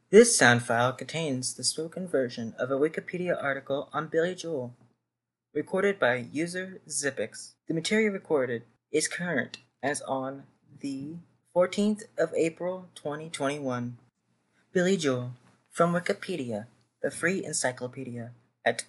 This sound file contains the spoken version of a Wikipedia article on Billy Joel, recorded by user Zippix. The material recorded is current as on the 14th of April 2021. Billy Joel, from Wikipedia, the free encyclopedia, at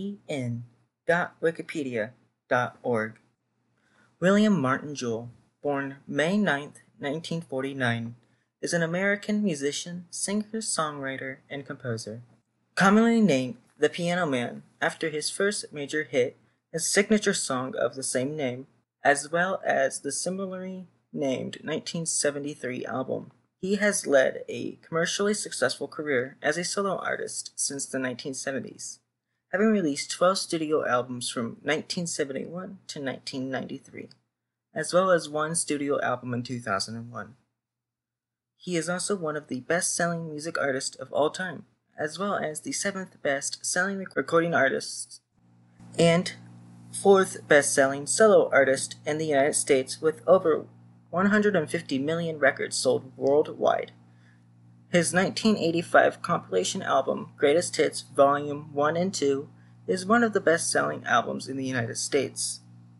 en.wikipedia.org. William Martin Joel, born May 9, 1949, is an American musician, singer, songwriter, and composer. Commonly named the Piano Man after his first major hit, his signature song of the same name, as well as the similarly named 1973 album. He has led a commercially successful career as a solo artist since the 1970s, having released 12 studio albums from 1971 to 1993, as well as one studio album in 2001. He is also one of the best-selling music artists of all time, as well as the 7th best-selling recording artist and 4th best-selling solo artist in the United States, with over 150 million records sold worldwide. His 1985 compilation album, Greatest Hits Volume 1 and 2, is one of the best-selling albums in the United States.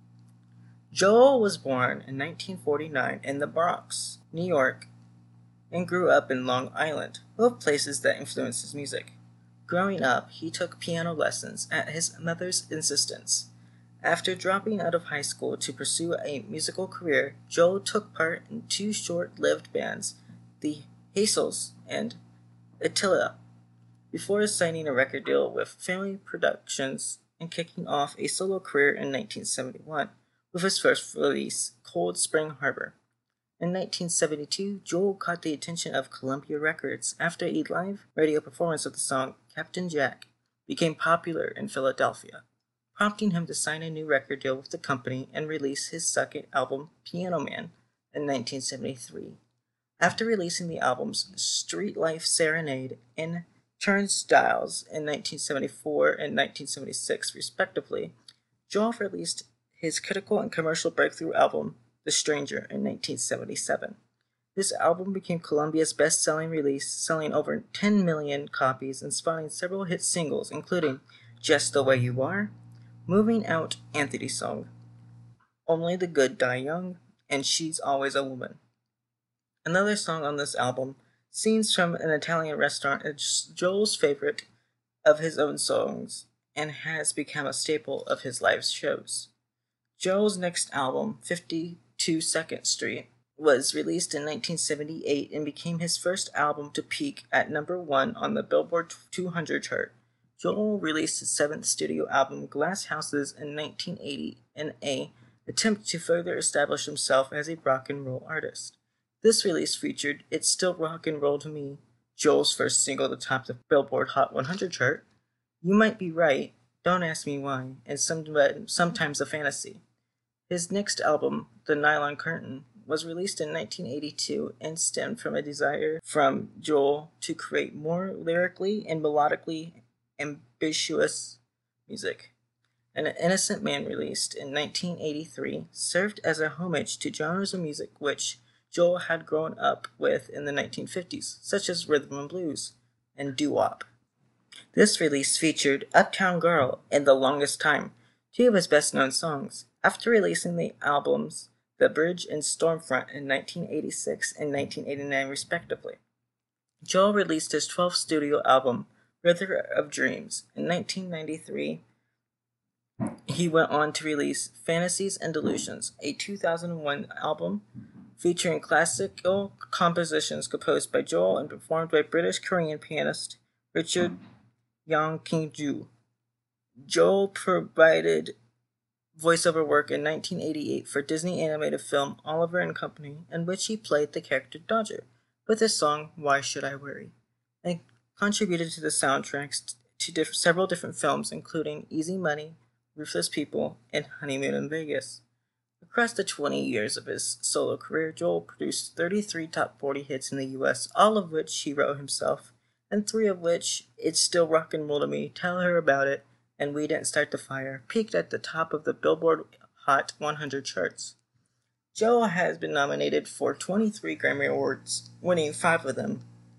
Joel was born in 1949 in the Bronx, New York, and grew up in Long Island, both places that influenced his music. Growing up, he took piano lessons at his mother's insistence. After dropping out of high school to pursue a musical career, Joel took part in two short-lived bands, the Hazels and Attila, before signing a record deal with Family Productions and kicking off a solo career in 1971 with his first release, Cold Spring Harbor. In 1972, Joel caught the attention of Columbia Records after a live radio performance of the song Captain Jack became popular in Philadelphia, prompting him to sign a new record deal with the company and release his second album, Piano Man, in 1973. After releasing the albums Street Life Serenade and Turnstiles in 1974 and 1976, respectively, Joel released his critical and commercial breakthrough album, The Stranger, in 1977. This album became Columbia's best-selling release, selling over 10 million copies and spawning several hit singles, including Just the Way You Are, Moving Out Anthony Song, Only the Good Die Young, and She's Always a Woman. Another song on this album, Scenes from an Italian Restaurant, is Joel's favorite of his own songs and has become a staple of his live shows. Joel's next album, 52nd Street, was released in 1978 and became his first album to peak at number 1 on the Billboard 200 chart. Joel released his 7th studio album, Glass Houses, in 1980 in an attempt to further establish himself as a rock and roll artist. This release featured It's Still Rock and Roll to Me, Joel's first single to top the Billboard Hot 100 chart, You Might Be Right, Don't Ask Me Why, and Sometimes a Fantasy. His next album, The Nylon Curtain, was released in 1982 and stemmed from a desire from Joel to create more lyrically and melodically ambitious music. An Innocent Man, released in 1983, served as a homage to genres of music which Joel had grown up with in the 1950s, such as rhythm and blues and doo-wop. This release featured Uptown Girl and The Longest Time, two of his best-known songs. After releasing the albums The Bridge and Stormfront in 1986 and 1989 respectively, Joel released his 12th studio album, River of Dreams, in 1993. He went on to release Fantasies and Delusions, a 2001 album featuring classical compositions composed by Joel and performed by British-Korean pianist Richard Yang King-ju. Joel provided voiceover work in 1988 for Disney animated film Oliver and Company, in which he played the character Dodger, with his song Why Should I Worry, and contributed to the soundtracks to several different films, including Easy Money, Ruthless People, and Honeymoon in Vegas. Across the 20 years of his solo career, Joel produced 33 top 40 hits in the US, all of which he wrote himself, and 3 of which, It's Still Rock and Roll to Me, Tell Her About It, and We Didn't Start the Fire, peaked at the top of the Billboard Hot 100 charts. Joel has been nominated for 23 Grammy Awards, winning 5 of them,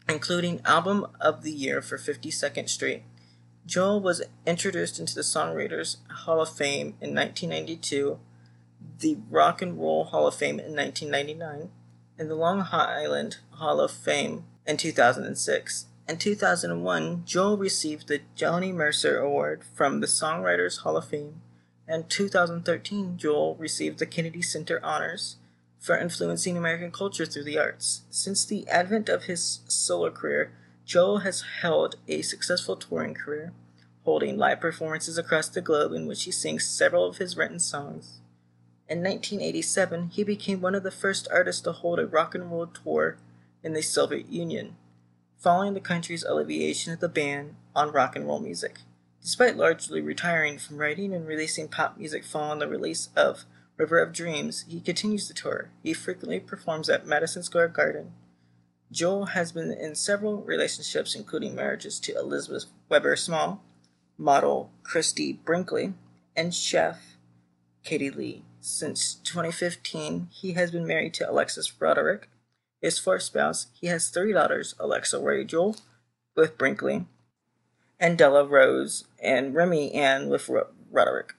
including Album of the Year for 52nd Street. Joel was introduced into the Songwriters Hall of Fame in 1992, the Rock and Roll Hall of Fame in 1999, and the Long Island Hall of Fame in 2006. In 2001, Joel received the Johnny Mercer Award from the Songwriters Hall of Fame. In 2013, Joel received the Kennedy Center Honors for influencing American culture through the arts. Since the advent of his solo career, Joel has held a successful touring career, holding live performances across the globe in which he sings several of his written songs. In 1987, he became one of the first artists to hold a rock and roll tour in the Soviet Union, following the country's alleviation of the ban on rock and roll music. Despite largely retiring from writing and releasing pop music following the release of River of Dreams, he continues to tour. He frequently performs at Madison Square Garden. Joel has been in several relationships, including marriages to Elizabeth Weber Small, model Christy Brinkley, and chef Katie Lee. Since 2015, he has been married to Alexis Roderick. His fourth spouse, he has 3 daughters, Alexa Rachel with Brinkley, and Della Rose and Remy Ann with Roderick.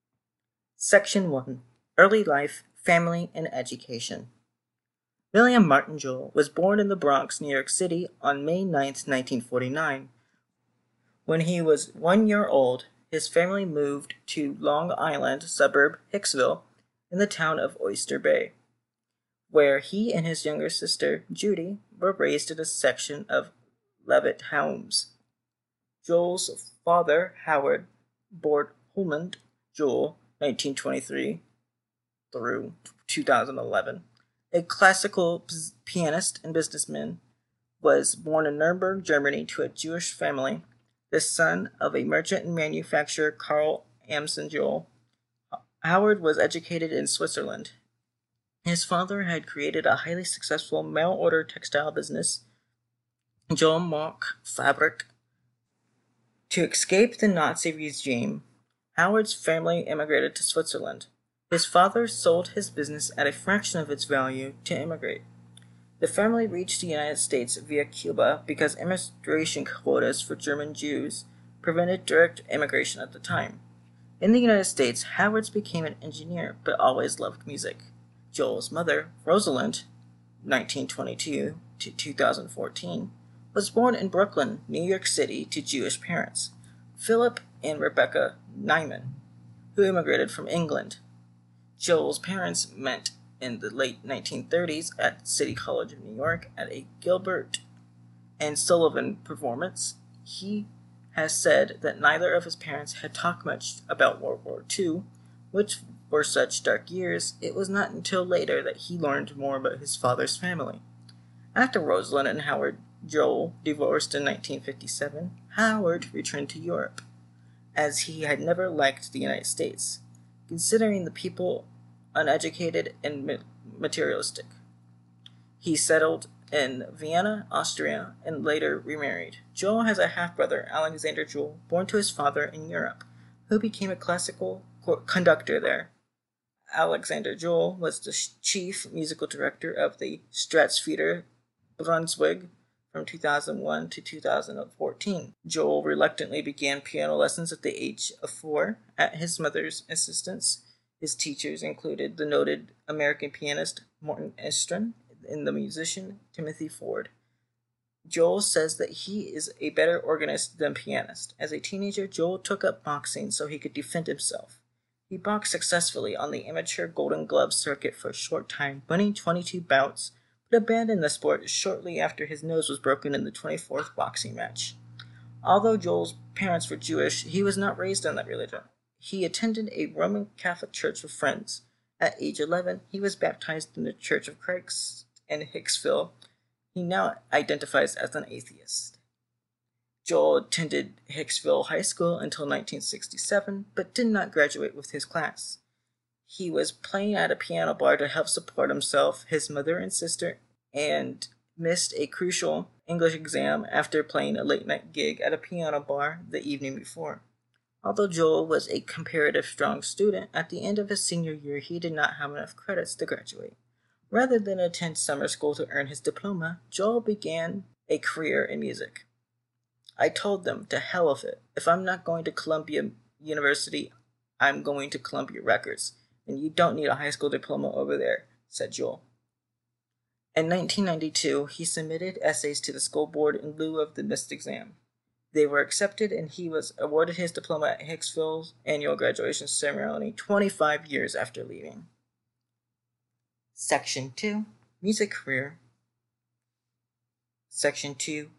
Section 1. Early Life, Family, and Education. William Martin Joel was born in the Bronx, New York City on May 9, 1949. When he was 1 year old, his family moved to Long Island suburb Hicksville in the town of Oyster Bay, where he and his younger sister, Judy, were raised in a section of Levitt homes. Joel's father, Howard Bort Holman Joel, 1923 through 2011, a classical pianist and businessman, was born in Nuremberg, Germany, to a Jewish family, the son of a merchant and manufacturer, Karl Amson Joel. Howard was educated in Switzerland. His father had created a highly successful mail-order textile business, Joel Mock Fabric. To escape the Nazi regime, Howard's family immigrated to Switzerland. His father sold his business at a fraction of its value to immigrate. The family reached the United States via Cuba because immigration quotas for German Jews prevented direct immigration at the time. In the United States, Howard became an engineer but always loved music. Joel's mother, Rosalind, 1922 to 2014, was born in Brooklyn, New York City to Jewish parents, Philip and Rebecca Nyman, who immigrated from England. Joel's parents met in the late 1930s at City College of New York at a Gilbert and Sullivan performance. He has said that neither of his parents had talked much about World War II, which were such dark years. It was not until later that he learned more about his father's family. After Rosalind and Howard Joel divorced in 1957, Howard returned to Europe, as he had never liked the United States, considering the people uneducated and materialistic. He settled in Vienna, Austria, and later remarried. Joel has a half-brother, Alexander Joel, born to his father in Europe, who became a classical conductor there. Alexander Joel was the chief musical director of the Staatstheater Brunswick from 2001 to 2014. Joel reluctantly began piano lessons at the age of 4 at his mother's insistence. His teachers included the noted American pianist Morton Estrin and the musician Timothy Ford. Joel says that he is a better organist than pianist. As a teenager, Joel took up boxing so he could defend himself. He boxed successfully on the amateur Golden Glove circuit for a short time, winning 22 bouts, but abandoned the sport shortly after his nose was broken in the 24th boxing match. Although Joel's parents were Jewish, he was not raised in that religion. He attended a Roman Catholic church with friends. At age 11, he was baptized in the Church of Christ in Hicksville. He now identifies as an atheist. Joel attended Hicksville High School until 1967, but did not graduate with his class. He was playing at a piano bar to help support himself, his mother and sister, and missed a crucial English exam after playing a late-night gig at a piano bar the evening before. Although Joel was a comparative strong student, at the end of his senior year he did not have enough credits to graduate. Rather than attend summer school to earn his diploma, Joel began a career in music. I told them to hell with it. If I'm not going to Columbia University, I'm going to Columbia Records, and you don't need a high school diploma over there, said Joel. In 1992, he submitted essays to the school board in lieu of the missed exam. They were accepted, and he was awarded his diploma at Hicksville's annual graduation ceremony 25 years after leaving. Section 2, Music Career. Section 2.1,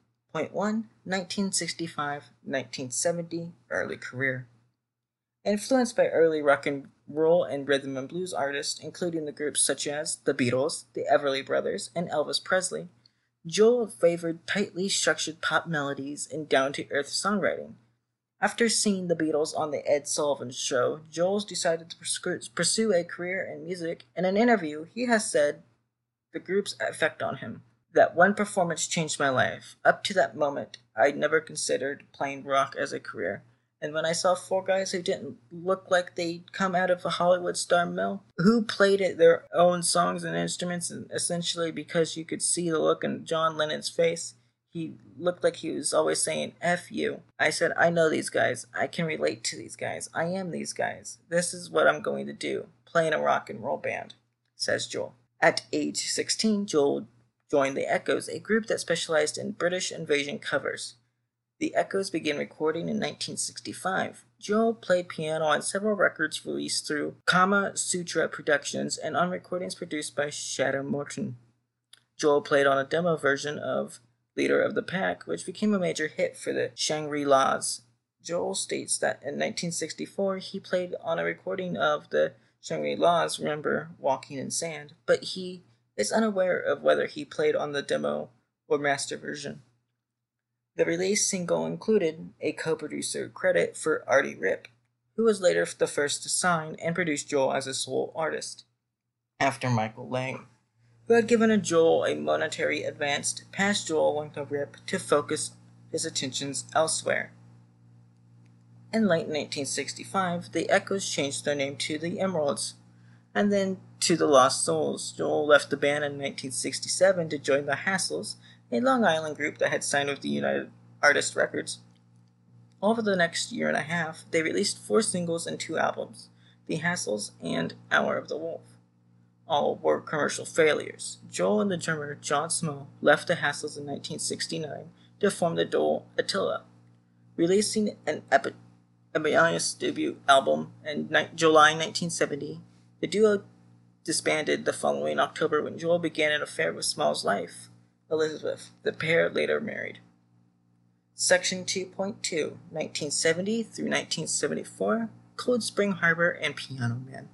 1965-1970, Early Career. Influenced by early rock and roll and rhythm and blues artists, including the groups such as the Beatles, the Everly Brothers, and Elvis Presley, Joel favored tightly structured pop melodies and down-to-earth songwriting. After seeing the Beatles on The Ed Sullivan Show, Joel decided to pursue a career in music. In an interview, he has said the group's effect on him. That one performance changed my life. Up to that moment, I'd never considered playing rock as a career. And when I saw four guys who didn't look like they'd come out of a Hollywood star mill, who played their own songs and instruments, and essentially because you could see the look in John Lennon's face, he looked like he was always saying, F you. I said, I know these guys. I can relate to these guys. I am these guys. This is what I'm going to do, play in a rock and roll band, says Joel. At age 16, Joel joined the Echoes, a group that specialized in British invasion covers. The Echoes began recording in 1965. Joel played piano on several records released through Kama Sutra Productions and on recordings produced by Shadow Morton. Joel played on a demo version of Leader of the Pack, which became a major hit for the Shangri-Las. Joel states that in 1964 he played on a recording of the Shangri-Las, Remember Walking in Sand, but he is unaware of whether he played on the demo or master version. The released single included a co-producer credit for Artie Ripp, who was later the first to sign and produce Joel as a solo artist, after Michael Lang, who had given Joel a monetary advance, passed Joel along to Ripp to focus his attentions elsewhere. In late 1965, the Echoes changed their name to the Emeralds, and then to the Lost Souls. Joel left the band in 1967 to join the Hassles, a Long Island group that had signed with the United Artists Records. Over the next year and a half, they released 4 singles and 2 albums, The Hassles and Hour of the Wolf. All were commercial failures. Joel and the drummer John Small left the Hassles in 1969 to form the duo Attila, releasing an eponymous debut album in July 1970. The duo disbanded the following October when Joel began an affair with Small's wife, Elizabeth. The pair later married. Section 2.2, 1970 through 1974, Cold Spring Harbor and Piano Man.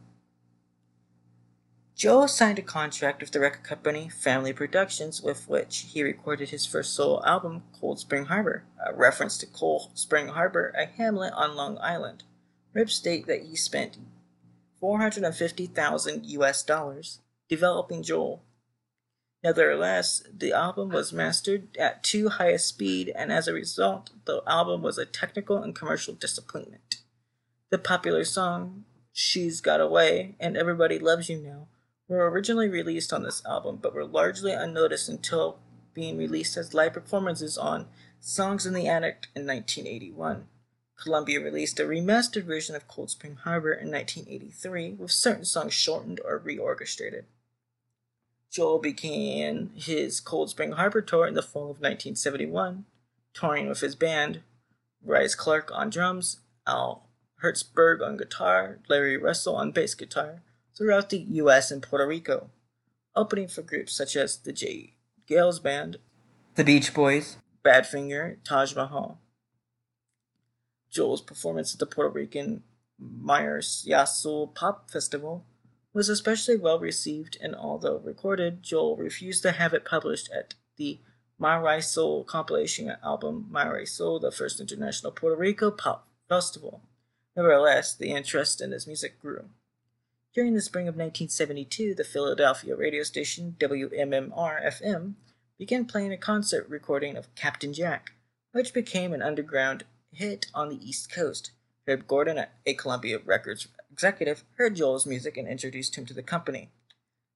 Joel signed a contract with the record company Family Productions, with which he recorded his first solo album, Cold Spring Harbor, a reference to Cold Spring Harbor, a hamlet on Long Island. Ripp stated that he spent $450,000 US developing Joel. Nevertheless, the album was mastered at too high a speed, and as a result, the album was a technical and commercial disappointment. The popular song, She's Got Away, and Everybody Loves You Now, were originally released on this album, but were largely unnoticed until being released as live performances on Songs in the Attic in 1981. Columbia released a remastered version of Cold Spring Harbor in 1983, with certain songs shortened or reorchestrated. Joel began his Cold Spring Harbor tour in the fall of 1971, touring with his band, Bryce Clark on drums, Al Hertzberg on guitar, Larry Russell on bass guitar, throughout the U.S. and Puerto Rico, opening for groups such as the J. Gales Band, the Beach Boys, Badfinger, Taj Mahal. Joel's performance at the Puerto Rican Mayoryasul Pop Festival was especially well received, and although recorded, Joel refused to have it published at the Mayoryasul compilation album Mayoryasul, the first international Puerto Rico pop festival. Nevertheless, the interest in his music grew. During the spring of 1972, the Philadelphia radio station WMMR-FM began playing a concert recording of Captain Jack, which became an underground hit on the East Coast. Herb Gordon, a Columbia Records executive, heard Joel's music and introduced him to the company.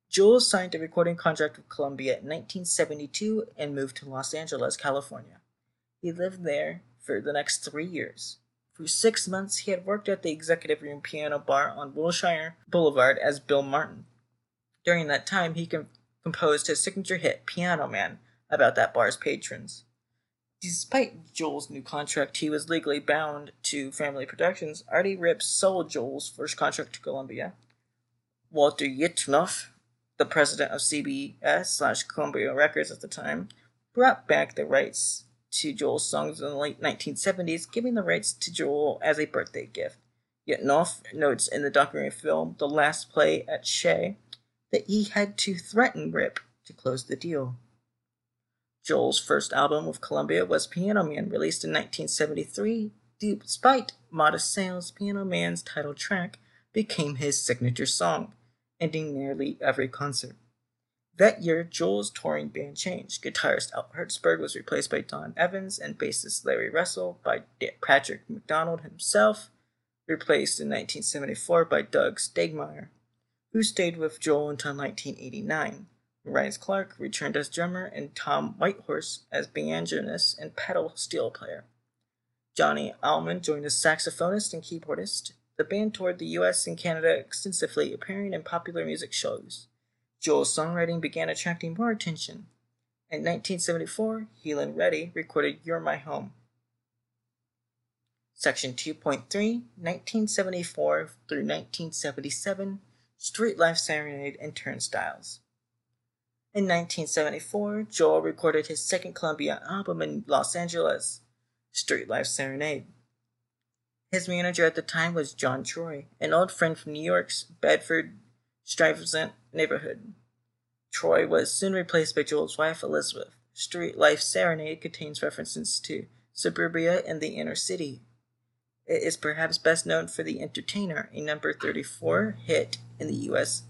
Joel signed a recording contract with Columbia in 1972 and moved to Los Angeles, California. He lived there for the next 3 years. For 6 months, he had worked at the Executive Room Piano Bar on Wilshire Boulevard as Bill Martin. During that time, he composed his signature hit, Piano Man, about that bar's patrons. Despite Joel's new contract, he was legally bound to Family Productions. Artie Rips sold Joel's first contract to Columbia. Walter Yitnoff, the president of CBS/Columbia Records at the time, brought back the rights to Joel's songs in the late 1970s, giving the rights to Joel as a birthday gift. Yitnoff notes in the documentary film The Last Play at Shea that he had to threaten Rip to close the deal. Joel's first album with Columbia was Piano Man, released in 1973. Despite modest sales, Piano Man's title track became his signature song, ending nearly every concert. That year, Joel's touring band changed. Guitarist Al Hertzberg was replaced by Don Evans, and bassist Larry Russell by Patrick McDonald himself, replaced in 1974 by Doug Stegmeyer, who stayed with Joel until 1989. Ryan Clark returned as drummer, and Tom Whitehorse as banjonist and pedal steel player. Johnny Allman joined as saxophonist and keyboardist. The band toured the US and Canada extensively, appearing in popular music shows. Joel's songwriting began attracting more attention. In 1974, Helen Reddy recorded You're My Home. Section 2.3, 1974 through 1977, Street Life Serenade and Turnstiles. In 1974, Joel recorded his second Columbia album in Los Angeles, Street Life Serenade. His manager at the time was John Troy, an old friend from New York's Bedford-Stuyvesant neighborhood. Troy was soon replaced by Joel's wife, Elizabeth. Street Life Serenade contains references to suburbia and the inner city. It is perhaps best known for The Entertainer, a number 34 hit in the U.S.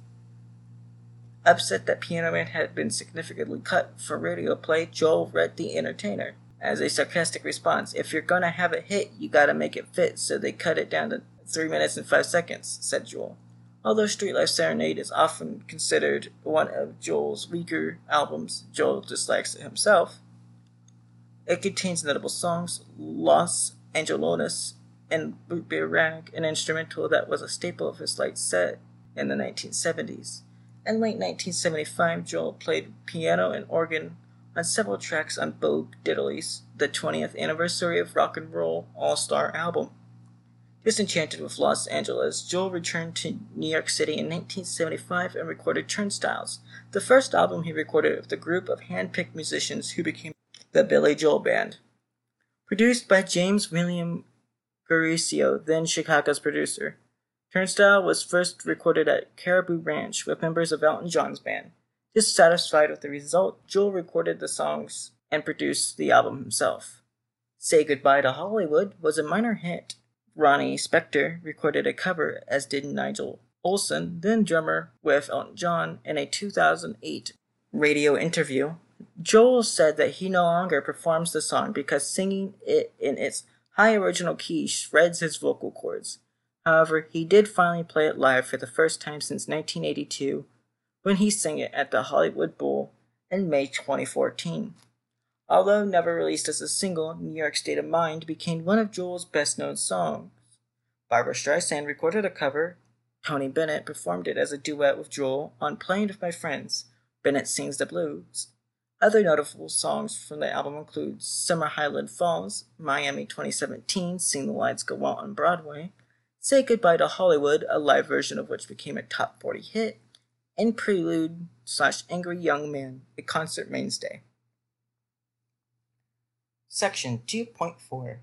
Upset that Piano Man had been significantly cut for radio play, Joel read The Entertainer as a sarcastic response. If you're gonna have a hit, you gotta make it fit, so they cut it down to 3 minutes and 5 seconds, said Joel. Although Street Life Serenade is often considered one of Joel's weaker albums, Joel dislikes it himself. It contains notable songs, Los Angelones and Boot Beer Rag, an instrumental that was a staple of his light set in the 1970s. In late 1975, Joel played piano and organ on several tracks on Bo Diddley's The 20th Anniversary of Rock and Roll All-Star album. Disenchanted with Los Angeles, Joel returned to New York City in 1975 and recorded Turnstiles, the first album he recorded with the group of hand-picked musicians who became the Billy Joel Band. Produced by James William Garuccio, then Chicago's producer, Turnstile was first recorded at Caribou Ranch with members of Elton John's band. Dissatisfied with the result, Joel recorded the songs and produced the album himself. Say Goodbye to Hollywood was a minor hit. Ronnie Spector recorded a cover, as did Nigel Olsson, then drummer with Elton John, in a 2008 radio interview. Joel said that he no longer performs the song because singing it in its high original key shreds his vocal cords. However, he did finally play it live for the first time since 1982, when he sang it at the Hollywood Bowl in May 2014. Although never released as a single, New York State of Mind became one of Joel's best-known songs. Barbra Streisand recorded a cover. Tony Bennett performed it as a duet with Joel on Playing With My Friends. Bennett sings the blues. Other notable songs from the album include Summer Highland Falls, Miami 2017, Sing the Lights Go Out on Broadway, Say Goodbye to Hollywood, a live version of which became a top 40 hit, and Prelude/Angry Young Man, a concert mainstay. Section 2.4,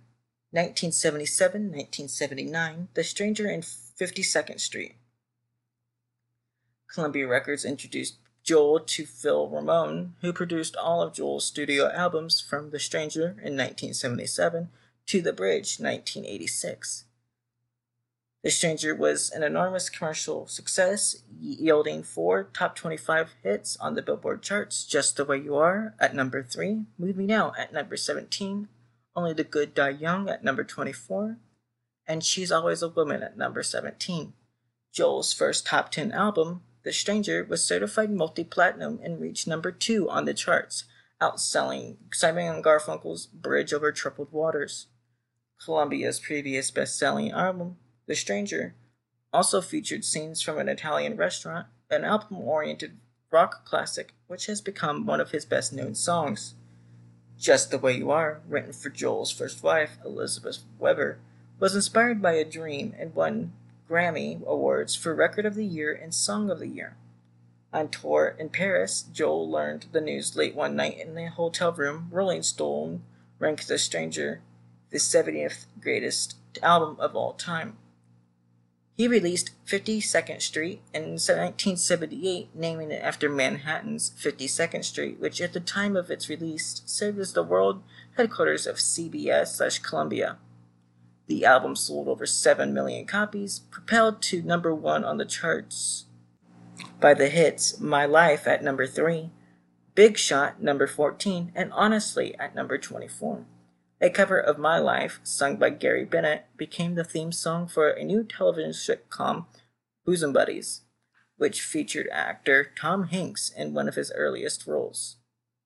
1977-1979, The Stranger in 52nd Street. Columbia Records introduced Joel to Phil Ramone, who produced all of Joel's studio albums from The Stranger in 1977 to The Bridge 1986. The Stranger was an enormous commercial success, yielding 4 top 25 hits on the Billboard charts: Just the Way You Are at number 3, Move Me Now at number 17, Only the Good Die Young at number 24, and She's Always a Woman at number 17. Joel's first top 10 album, The Stranger was certified multi-platinum and reached number 2 on the charts, outselling Simon & Garfunkel's Bridge Over Troubled Waters. Columbia's previous best-selling album, The Stranger, also featured scenes from an Italian restaurant, an album-oriented rock classic which has become one of his best-known songs. Just the Way You Are, written for Joel's first wife, Elizabeth Weber, was inspired by a dream and won Grammy Awards for Record of the Year and Song of the Year. On tour in Paris, Joel learned the news late one night in the hotel room. Rolling Stone ranked The Stranger the 70th greatest album of all time. He released 52nd Street in 1978, naming it after Manhattan's 52nd Street, which at the time of its release served as the world headquarters of CBS/Columbia. The album sold over 7 million copies, propelled to number 1 on the charts by the hits My Life at number 3, Big Shot number 14, and Honestly at number 24. A cover of My Life, sung by Gary Bennett, became the theme song for a new television sitcom, Bosom Buddies, which featured actor Tom Hanks in one of his earliest roles.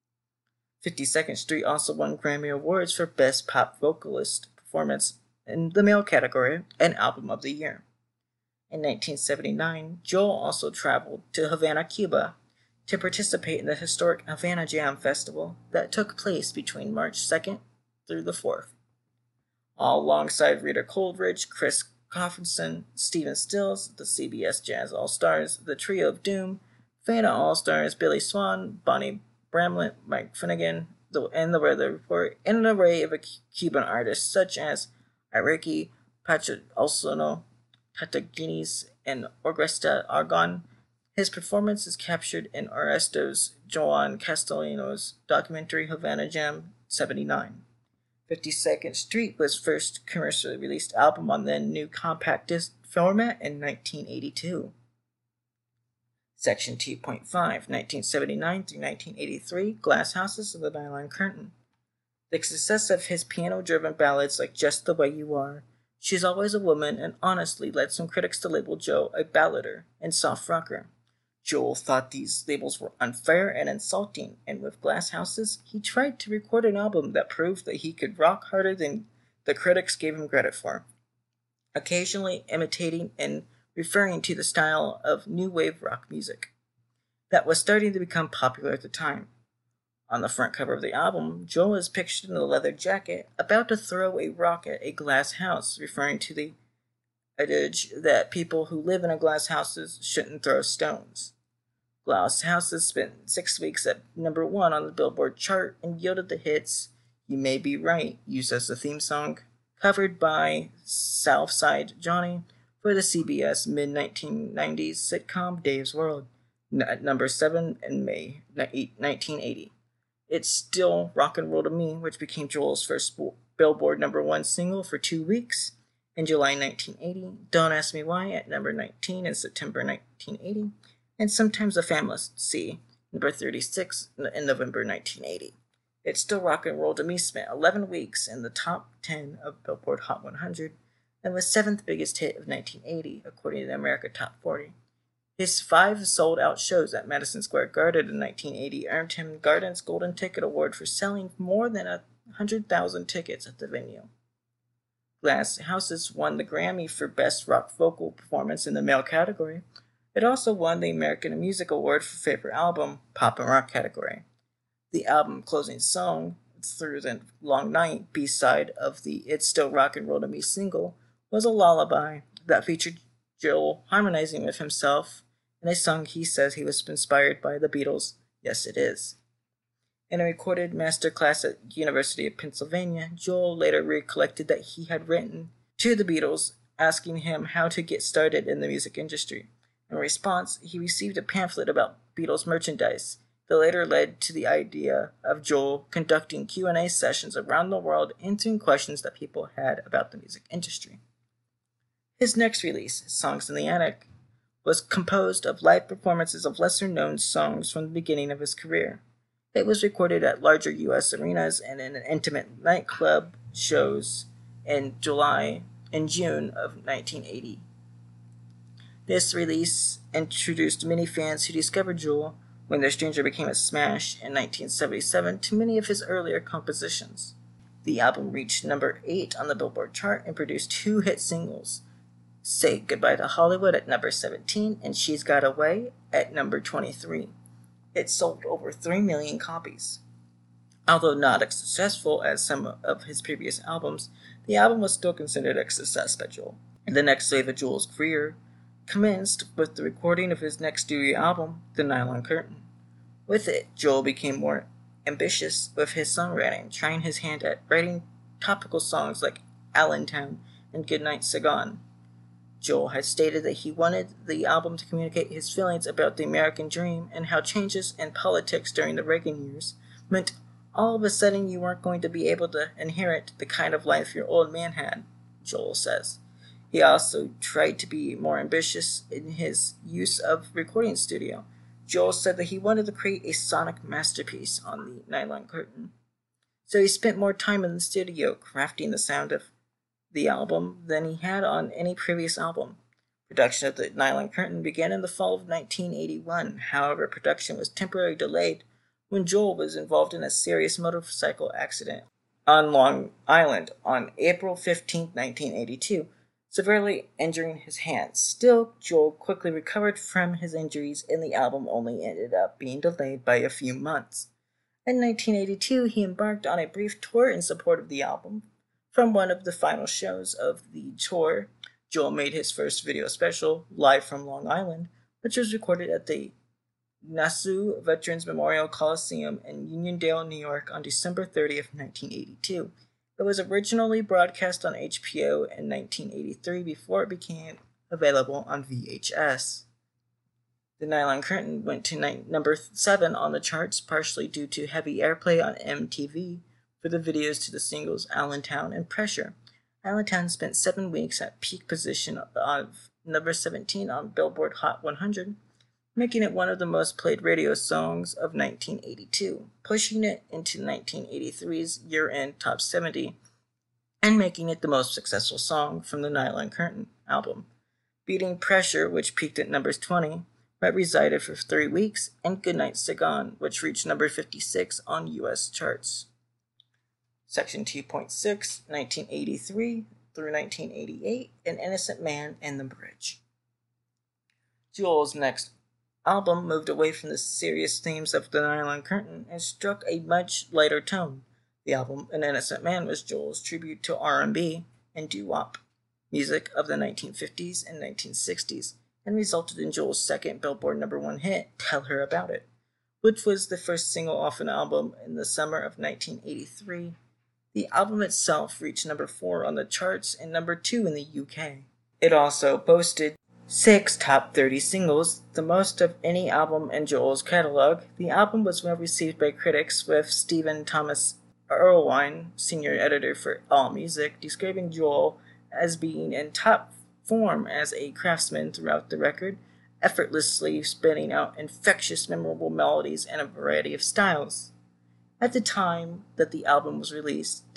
52nd Street also won Grammy Awards for Best Pop Vocalist Performance in the male category and Album of the Year. In 1979, Joel also traveled to Havana, Cuba, to participate in the historic Havana Jam Festival that took place between March 2nd through the 4th. All alongside Rita Coldridge, Chris Coffinson, Stephen Stills, the CBS Jazz All-Stars, the Trio of Doom, Fana All-Stars, Billy Swan, Bonnie Bramlett, Mike Finnegan, and the Weather Report, and an array of Cuban artists such as Iraqi, Patrick Olsono, Tata Guinness, and Orquesta Argon. His performance is captured in Arresto's Joan Castellanos documentary Havana Jam 79. 52nd Street was first commercially released album on the new compact disc format in 1982. Section 2.5, 1979 through 1983, Glass Houses of the Nylon Curtain. The success of his piano-driven ballads like Just the Way You Are, She's Always a Woman, and Honestly led some critics to label Joe a ballader and soft rocker. Joel thought these labels were unfair and insulting, and with Glass Houses, he tried to record an album that proved that he could rock harder than the critics gave him credit for, occasionally imitating and referring to the style of new wave rock music that was starting to become popular at the time. On the front cover of the album, Joel is pictured in a leather jacket, about to throw a rock at a glass house, referring to the adage that people who live in glass houses shouldn't throw stones. Glass Houses spent 6 weeks at number 1 on the Billboard chart and yielded the hits You May Be Right, used as the theme song, covered by Southside Johnny for the CBS mid-1990s sitcom Dave's World, at number 7 in May 1980. It's Still Rock and Roll to Me, which became Joel's first Billboard number 1 single for 2 weeks in July 1980, Don't Ask Me Why at number 19 in September 1980, and Sometimes a Famous C, number 36 in November 1980. It's Still Rock and Roll to Me spent 11 weeks in the top 10 of Billboard Hot 100 and was 7th biggest hit of 1980, according to the America Top 40. His 5 sold-out shows at Madison Square Garden in 1980 earned him Garden's Golden Ticket Award for selling more than 100,000 tickets at the venue. Glass Houses won the Grammy for Best Rock Vocal Performance in the male category. It also won the American Music Award for Favorite Album, Pop and Rock category. The album closing song, Through the Long Night, B-side of the It's Still Rock and Roll to Me single, was a lullaby that featured Joel harmonizing with himself in a song he says he was inspired by the Beatles' Yes It Is. In a recorded masterclass at University of Pennsylvania, Joel later recollected that he had written to the Beatles asking him how to get started in the music industry. In response, he received a pamphlet about Beatles merchandise that later led to the idea of Joel conducting Q&A sessions around the world answering questions that people had about the music industry. His next release, Songs in the Attic, was composed of live performances of lesser-known songs from the beginning of his career. It was recorded at larger U.S. arenas and in intimate nightclub shows in July and June of 1980. This release introduced many fans who discovered Jewel when Their Stranger became a smash in 1977 to many of his earlier compositions. The album reached number 8 on the Billboard chart and produced 2 hit singles, Say Goodbye to Hollywood at number 17 and She's Got Away at number 23. It sold over 3 million copies. Although not as successful as some of his previous albums, the album was still considered a success by Joel. The next wave of Joel's career commenced with the recording of his next studio album, The Nylon Curtain. With it, Joel became more ambitious with his songwriting, trying his hand at writing topical songs like Allentown and Goodnight Saigon. Joel had stated that he wanted the album to communicate his feelings about the American dream and how changes in politics during the Reagan years meant all of a sudden you weren't going to be able to inherit the kind of life your old man had, Joel says. He also tried to be more ambitious in his use of recording studio. Joel said that he wanted to create a sonic masterpiece on the Nylon Curtain. So he spent more time in the studio crafting the sound of the album than he had on any previous album. Production of the Nylon Curtain began in the fall of 1981. However, production was temporarily delayed when Joel was involved in a serious motorcycle accident on Long Island on April 15, 1982, severely injuring his hands. Still, Joel quickly recovered from his injuries and the album only ended up being delayed by a few months. In 1982, he embarked on a brief tour in support of the album. From one of the final shows of the tour, Joel made his first video special, Live from Long Island, which was recorded at the Nassau Veterans Memorial Coliseum in Uniondale, New York on December 30th, 1982. It was originally broadcast on HBO in 1983 before it became available on VHS. The Nylon Curtain went to number 7 on the charts, partially due to heavy airplay on MTV for the videos to the singles Allentown and Pressure. Allentown spent 7 weeks at peak position of number 17 on Billboard Hot 100, making it one of the most played radio songs of 1982, pushing it into 1983's year-end top 70, and making it the most successful song from the Nylon Curtain album, beating Pressure, which peaked at number 20, but resided for 3 weeks, and Goodnight Saigon, which reached number 56 on U.S. charts. Section 2.6, 1983 through 1988, An Innocent Man and the Bridge. Joel's next album moved away from the serious themes of the Nylon Curtain and struck a much lighter tone. The album, An Innocent Man, was Joel's tribute to R&B and doo-wop music of the 1950s and 1960s, and resulted in Joel's second Billboard number 1 hit, Tell Her About It, which was the first single off an album in the summer of 1983. The album itself reached number 4 on the charts and number 2 in the UK. It also boasted 6 top 30 singles, the most of any album in Joel's catalog. The album was well received by critics, with Stephen Thomas Erlewine, senior editor for AllMusic, describing Joel as being in top form as a craftsman throughout the record, effortlessly spinning out infectious, memorable melodies in a variety of styles. At the time that the album was released,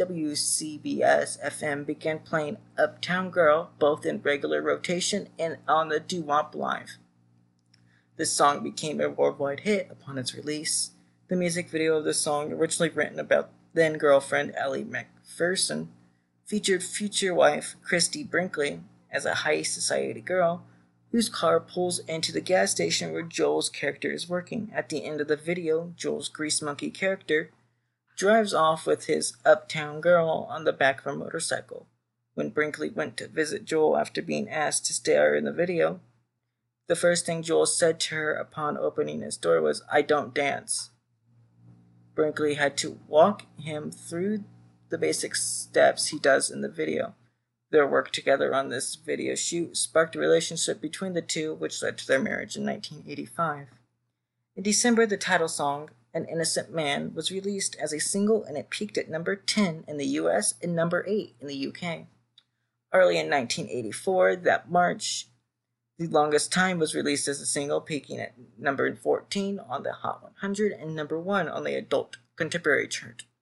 WCBS-FM began playing Uptown Girl both in regular rotation and on the doo-wop live. This song became a worldwide hit upon its release. The music video of the song, originally written about then-girlfriend Ellie Macpherson, featured future wife Christie Brinkley as a high society girl whose car pulls into the gas station where Joel's character is working. At the end of the video, Joel's Grease Monkey character drives off with his Uptown Girl on the back of a motorcycle. When Brinkley went to visit Joel after being asked to star in the video, the first thing Joel said to her upon opening his door was, "I don't dance." Brinkley had to walk him through the basic steps he does in the video. Their work together on this video shoot sparked a relationship between the two, which led to their marriage in 1985. In December, the title song, An Innocent Man, was released as a single, and it peaked at number 10 in the US and number 8 in the UK. Early in 1984, that March, The Longest Time was released as a single, peaking at number 14 on the Hot 100 and number 1 on the Adult Contemporary chart.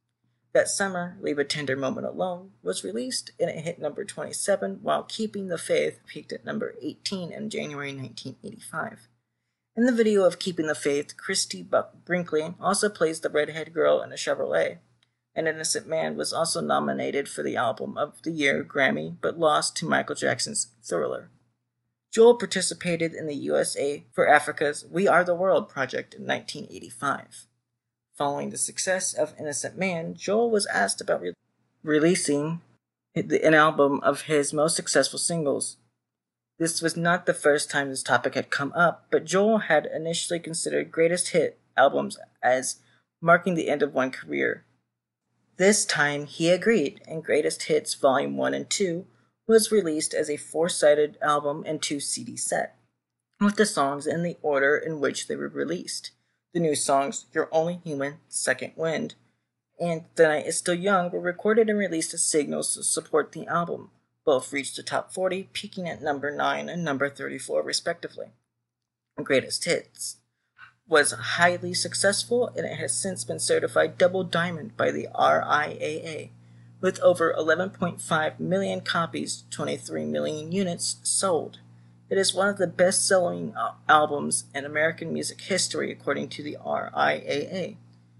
That summer, Leave a Tender Moment Alone was released and it hit number 27, while Keeping the Faith peaked at number 18 in January 1985. In the video of Keeping the Faith, Christy Brinkley also plays the redhead girl in a Chevrolet. An Innocent Man was also nominated for the Album of the Year Grammy, but lost to Michael Jackson's Thriller. Joel participated in the USA for Africa's We Are the World project in 1985. Following the success of Innocent Man, Joel was asked about releasing an album of his most successful singles. This was not the first time this topic had come up, but Joel had initially considered greatest hit albums as marking the end of one career. This time he agreed, and Greatest Hits Volume 1 and 2 was released as a 4-sided album and 2-CD set, with the songs in the order in which they were released. The new songs, You're Only Human, Second Wind, and The Night Is Still Young were recorded and released as singles to support the album. Both reached the top 40, peaking at number 9 and number 34 respectively. Greatest Hits was highly successful, and it has since been certified double diamond by the RIAA, with over 11.5 million copies, 23 million units sold. It is one of the best-selling albums in American music history, according to the RIAA.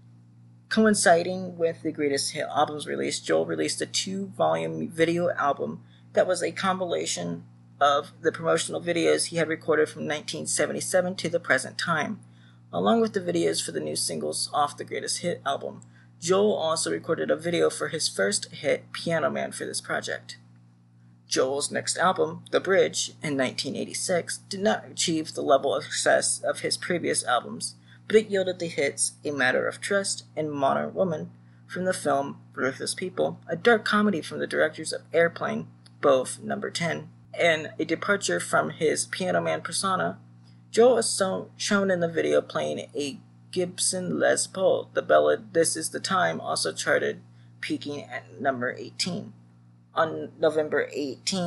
Coinciding with the Greatest Hit album's release, Joel released a 2-volume video album that was a compilation of the promotional videos he had recorded from 1977 to the present time, along with the videos for the new singles off the Greatest Hit album. Joel also recorded a video for his first hit, Piano Man, for this project. Joel's next album, The Bridge, in 1986, did not achieve the level of success of his previous albums, but it yielded the hits A Matter of Trust and Modern Woman from the film Ruthless People, a dark comedy from the directors of Airplane, both number 10, and a departure from his Piano Man persona. Joel is shown in the video playing a Gibson Les Paul. The ballad This Is the Time also charted, peaking at number 18. On November 18,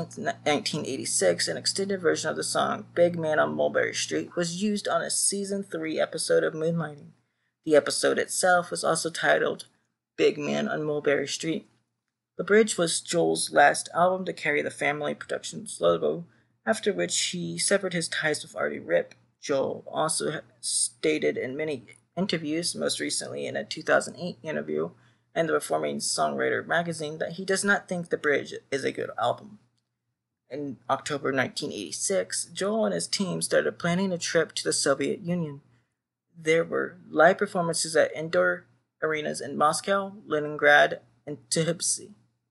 1986, an extended version of the song Big Man on Mulberry Street was used on a Season 3 episode of Moonlighting. The episode itself was also titled Big Man on Mulberry Street. The Bridge was Joel's last album to carry the Family Productions logo, after which he severed his ties with Artie Ripp. Joel also stated in many interviews, most recently in a 2008 interview and the Performing Songwriter magazine, that he does not think The Bridge is a good album. In October 1986, Joel and his team started planning a trip to the Soviet Union. There were live performances at indoor arenas in Moscow, Leningrad, and Tbilisi.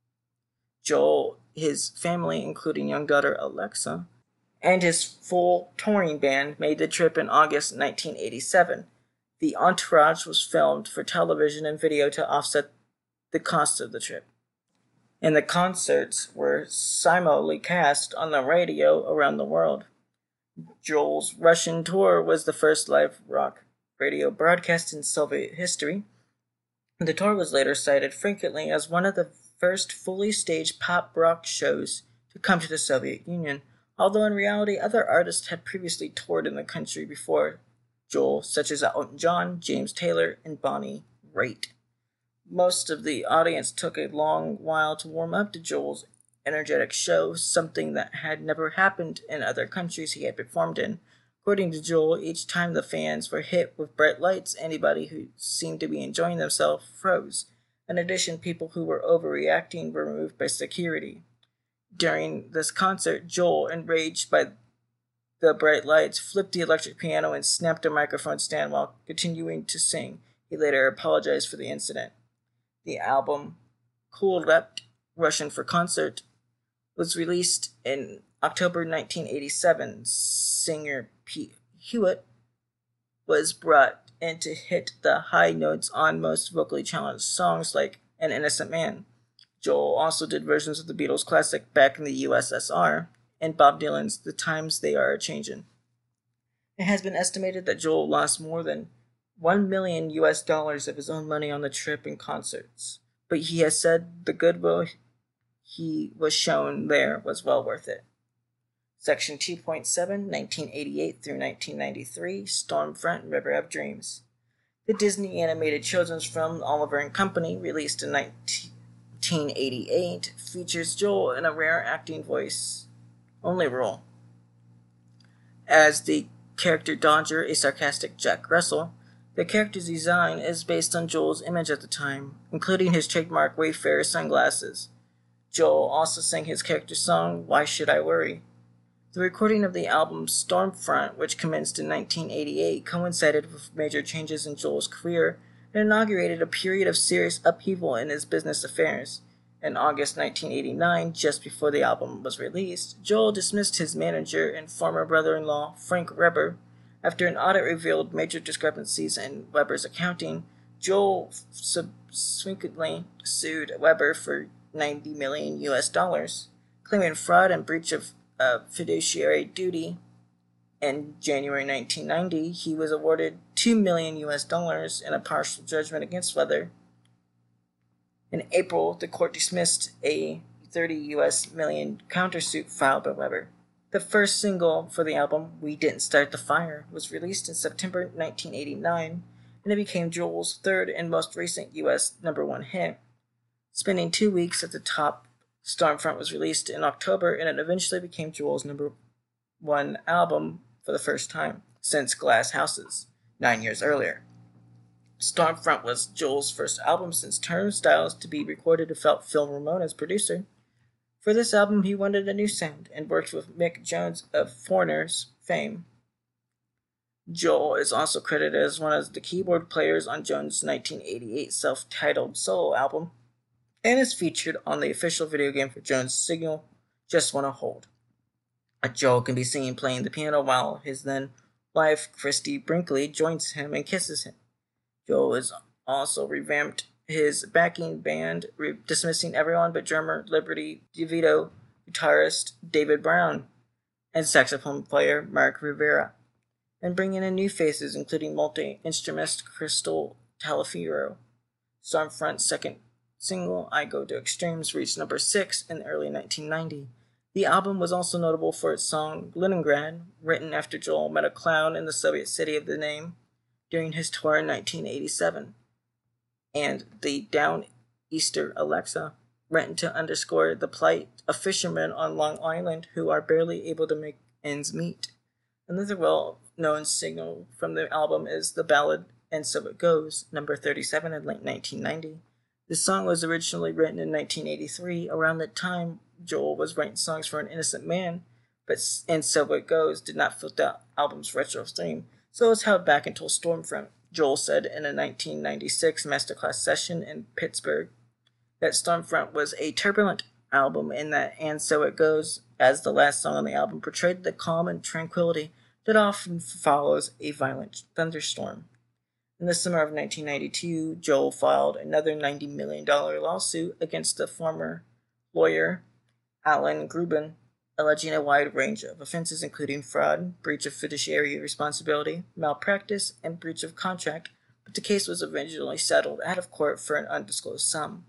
Joel, his family, including young daughter Alexa, and his full touring band made the trip in August 1987. The entourage was filmed for television and video to offset the cost of the trip, and the concerts were simulcast on the radio around the world. Joel's Russian tour was the first live rock radio broadcast in Soviet history. The tour was later cited frequently as one of the first fully staged pop rock shows to come to the Soviet Union, although in reality other artists had previously toured in the country before Joel, such as Elton John, James Taylor, and Bonnie Raitt. Most of the audience took a long while to warm up to Joel's energetic show, something that had never happened in other countries he had performed in. According to Joel, each time the fans were hit with bright lights, anybody who seemed to be enjoying themselves froze. In addition, people who were overreacting were removed by security. During this concert, Joel, enraged by the bright lights, flipped the electric piano and snapped a microphone stand while continuing to sing. He later apologized for the incident. The album Cool Rep, Russian for Concert, was released in October 1987. Singer Pete Hewitt was brought in to hit the high notes on most vocally challenged songs like An Innocent Man. Joel also did versions of the Beatles' classic Back in the USSR and Bob Dylan's The Times They Are A-Changin'. It has been estimated that Joel lost more than $1 million of his own money on the trip and concerts, but he has said the goodwill he was shown there was well worth it. Section 2.7, 1988 through 1993, Stormfront, River of Dreams. The Disney animated children's film Oliver and Company, released in 1988, features Joel in a rare acting voice only role. As the character Dodger, a sarcastic Jack Russell, the character's design is based on Joel's image at the time, including his trademark Wayfarer sunglasses. Joel also sang his character's song, Why Should I Worry? The recording of the album Stormfront, which commenced in 1988, coincided with major changes in Joel's career and inaugurated a period of serious upheaval in his business affairs. In August 1989, just before the album was released, Joel dismissed his manager and former brother-in-law, Frank Weber. After an audit revealed major discrepancies in Weber's accounting, Joel subsequently sued Weber for $90 million, claiming fraud and breach of fiduciary duty. In January 1990, he was awarded $2 million in a partial judgment against Weber. In April, the court dismissed a $30 million countersuit filed by Weber. The first single for the album, We Didn't Start the Fire, was released in September 1989, and it became Joel's third and most recent U.S. #1 hit. Spending 2 weeks at the top, Stormfront was released in October, and it eventually became Joel's #1 album for the first time since Glass Houses, 9 years earlier. Stormfront was Joel's first album since Turnstiles to be recorded without Phil Ramone as producer. For this album, he wanted a new sound and worked with Mick Jones of Foreigner's fame. Joel is also credited as one of the keyboard players on Jones' 1988 self-titled solo album, and is featured on the official video game for Jones' Signal, Just Wanna Hold. Joel can be seen playing the piano while his then wife, Christy Brinkley, joins him and kisses him. Joel has also revamped his backing band, dismissing everyone but drummer Liberty DeVito, guitarist David Brown, and saxophone player Mark Rivera, and bringing in new faces including multi-instrumentist Crystal Taliaferro. Stormfront's second single, I Go to Extremes, reached number 6 in early 1990. The album was also notable for its song Leningrad, written after Joel met a clown in the Soviet city of the name during his tour in 1987, and the Down Easter Alexa, written to underscore the plight of fishermen on Long Island who are barely able to make ends meet. Another well-known single from the album is the ballad And So It Goes, number 37 in late 1990. The song was originally written in 1983, around the time Joel was writing songs for An Innocent Man, but And So It Goes did not fit the album's retro theme, so it was held back until Stormfront. Joel said in a 1996 masterclass session in Pittsburgh that Stormfront was a turbulent album and that And So It Goes, as the last song on the album, portrayed the calm and tranquility that often follows a violent thunderstorm. In the summer of 1992, Joel filed another $90 million lawsuit against the former lawyer, Alan Grubin, alleging a wide range of offenses including fraud, breach of fiduciary responsibility, malpractice, and breach of contract, but the case was eventually settled out of court for an undisclosed sum.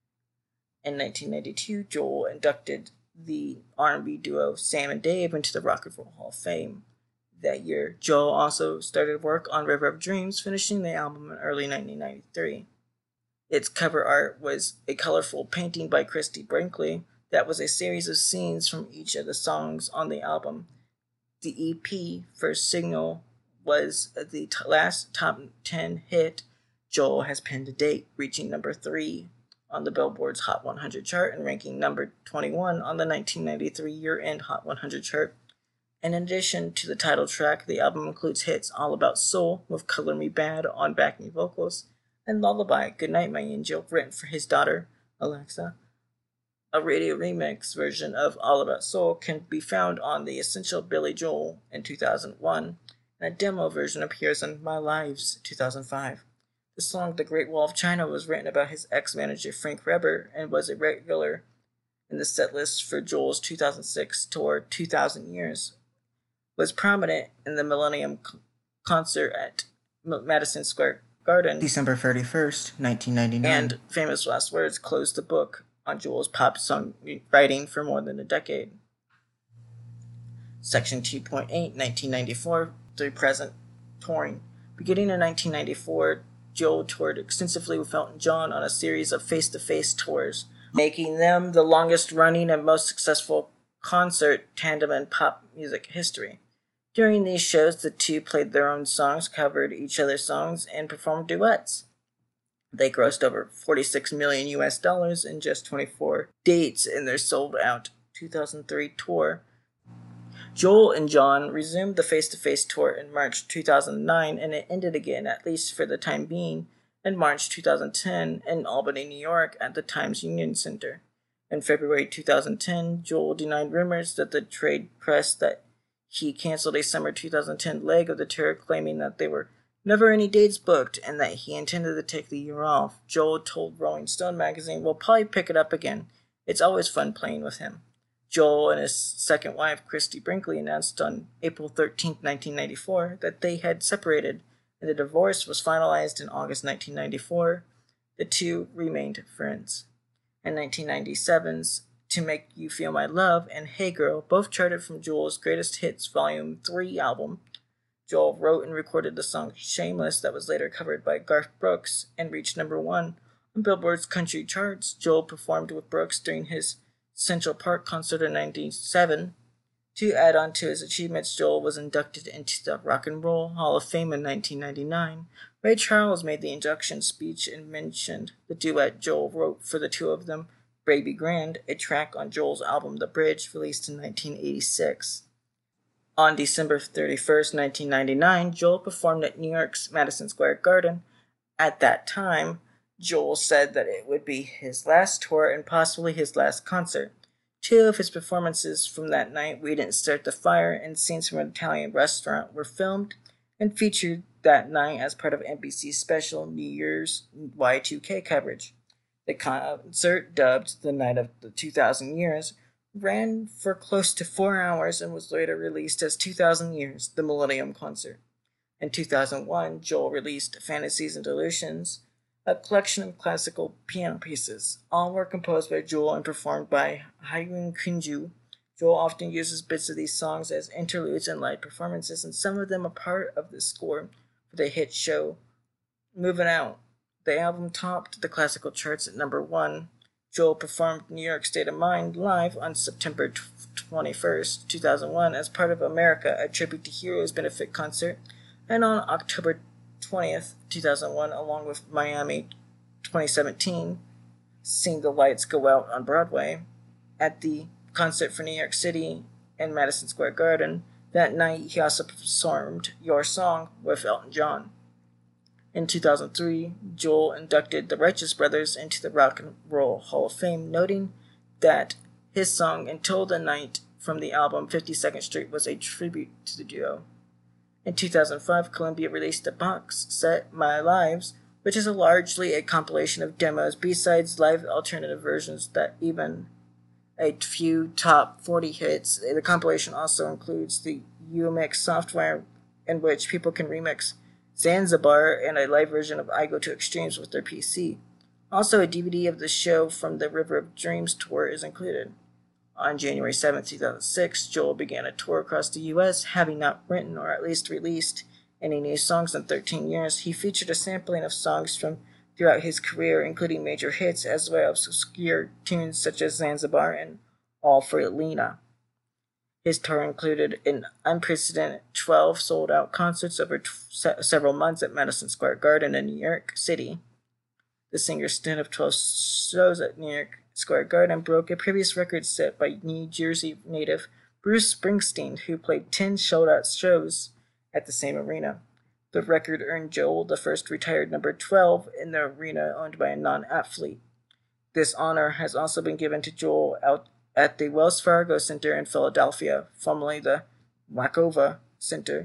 In 1992, Joel inducted the R&B duo Sam and Dave into the Rock and Roll Hall of Fame. That year, Joel also started work on River of Dreams, finishing the album in early 1993. Its cover art was a colorful painting by Christy Brinkley that was a series of scenes from each of the songs on the album. The EP, First Signal, was the last top 10 hit Joel has penned to date, reaching number 3 on the Billboard's Hot 100 chart and ranking number 21 on the 1993 year-end Hot 100 chart. In addition to the title track, the album includes hits All About Soul with Color Me Bad on backing vocals, and Lullaby, Goodnight My Angel, written for his daughter, Alexa. A radio remix version of All About Soul can be found on The Essential Billy Joel in 2001, and a demo version appears on My Lives 2005. The song The Great Wall of China was written about his ex-manager Frank Weber and was a regular in the setlist for Joel's 2006 tour 2000 Years. Was prominent in the Millennium Concert at Madison Square Garden, December 31st, 1999, and Famous Last Words closed the book on Joel's pop song writing for more than a decade. Section 2.8, 1994 through present touring. Beginning in 1994, Joel toured extensively with Elton John on a series of face-to-face tours, making them the longest-running and most successful concert tandem in pop music history. During these shows, the two played their own songs, covered each other's songs, and performed duets. They grossed over $46 million in just 24 dates in their sold-out 2003 tour. Joel and John resumed the face-to-face tour in March 2009, and it ended again, at least for the time being, in March 2010 in Albany, New York at the Times Union Center. In February 2010, Joel denied rumors that the trade press that he canceled a summer 2010 leg of the tour, claiming that there were never any dates booked and that he intended to take the year off. Joel told Rolling Stone magazine, "We'll probably pick it up again. It's always fun playing with him." Joel and his second wife, Christie Brinkley, announced on April 13, 1994, that they had separated, and the divorce was finalized in August 1994. The two remained friends. In 1997's To Make You Feel My Love and Hey Girl both charted from Joel's Greatest Hits Volume 3 album. Joel wrote and recorded the song Shameless that was later covered by Garth Brooks and reached number 1 on Billboard's country charts. Joel performed with Brooks during his Central Park concert in 1997. To add on to his achievements, Joel was inducted into the Rock and Roll Hall of Fame in 1999. Ray Charles made the induction speech and mentioned the duet Joel wrote for the two of them, Baby Grand, a track on Joel's album The Bridge, released in 1986. On December 31st, 1999, Joel performed at New York's Madison Square Garden. At that time, Joel said that it would be his last tour and possibly his last concert. Two of his performances from that night, We Didn't Start the Fire and Scenes from an Italian Restaurant, were filmed and featured that night as part of NBC's special New Year's Y2K coverage. The concert, dubbed the Night of the 2000 Years, ran for close to 4 hours and was later released as 2000 Years, the Millennium Concert. In 2001, Joel released Fantasies and Delusions, a collection of classical piano pieces. All were composed by Joel and performed by Hyun Kunju. Joel often uses bits of these songs as interludes and live performances, and some of them are part of the score for the hit show Moving Out. The album topped the classical charts at number 1. Joel performed New York State of Mind live on September 21st, 2001 as part of America, a Tribute to Heroes benefit concert, and on October 20th, 2001, along with Miami 2017, Seeing the Lights Go Out on Broadway. At the concert for New York City and Madison Square Garden that night, he also performed Your Song with Elton John. In 2003, Joel inducted the Righteous Brothers into the Rock and Roll Hall of Fame, noting that his song Until the Night from the album 52nd Street was a tribute to the duo. In 2005, Columbia released a box set, My Lives, which is largely a compilation of demos, B-sides, live alternative versions, that even a few top 40 hits. The compilation also includes the Umix software, in which people can remix Zanzibar and a live version of I Go to Extremes with their PC. Also, a DVD of the show from the River of Dreams tour is included. On January 7, 2006, Joel began a tour across the U.S., having not written or at least released any new songs in 13 years. He featured a sampling of songs from throughout his career, including major hits as well as obscure tunes such as Zanzibar and All for Lena. His tour included an unprecedented 12 sold-out concerts over several months at Madison Square Garden in New York City. The singer's stint of 12 shows at New York Square Garden broke a previous record set by New Jersey native Bruce Springsteen, who played 10 sold-out shows at the same arena. The record earned Joel the first retired number 12 in the arena owned by a non-athlete. This honor has also been given to Joel out at the Wells Fargo Center in Philadelphia, formerly the Wachovia Center,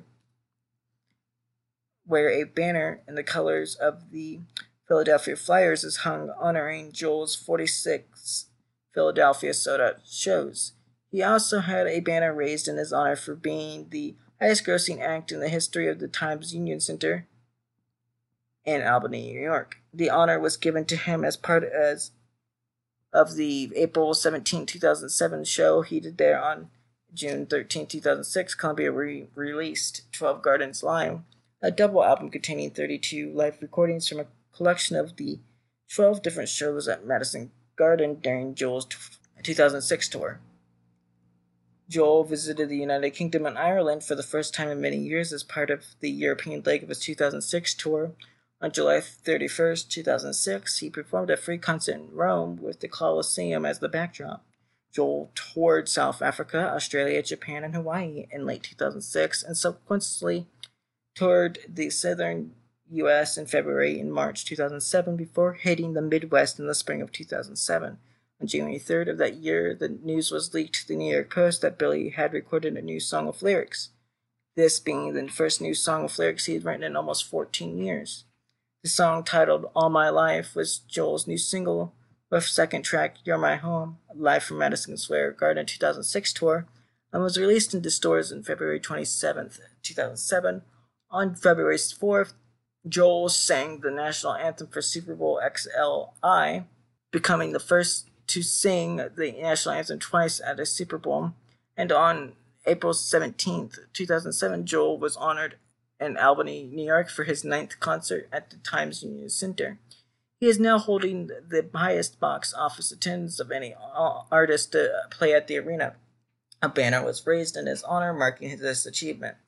where a banner in the colors of the Philadelphia Flyers is hung honoring Joel's 46 Philadelphia sold-out shows. He also had a banner raised in his honor for being the highest-grossing act in the history of the Times Union Center in Albany, New York. The honor was given to him as part of the April 17, 2007 show he did there. On June 13, 2006, Columbia released 12 Gardens Live, a double album containing 32 live recordings from a collection of the 12 different shows at Madison Garden during Joel's 2006 tour. Joel visited the United Kingdom and Ireland for the first time in many years as part of the European leg of his 2006 tour. On July 31st, 2006, he performed a free concert in Rome with the Colosseum as the backdrop. Joel toured South Africa, Australia, Japan, and Hawaii in late 2006 and subsequently toured the southern U.S. in February and March 2007 before hitting the Midwest in the spring of 2007. On January 3rd of that year, the news was leaked to the New York Post that Billy had recorded a new song with lyrics, this being the first new song with lyrics he had written in almost 14 years. The song, titled All My Life, was Joel's new single, with second track You're My Home, live from Madison Square Garden 2006 tour, and was released into stores on February 27th, 2007. On February 4th, Joel sang the national anthem for Super Bowl XLI, becoming the first to sing the national anthem twice at a Super Bowl. And on April 17th, 2007, Joel was honored in Albany, New York for his 9th concert at the Times Union Center. He is now holding the highest box office attendance of any artist to play at the arena. A banner was raised in his honor, marking this achievement.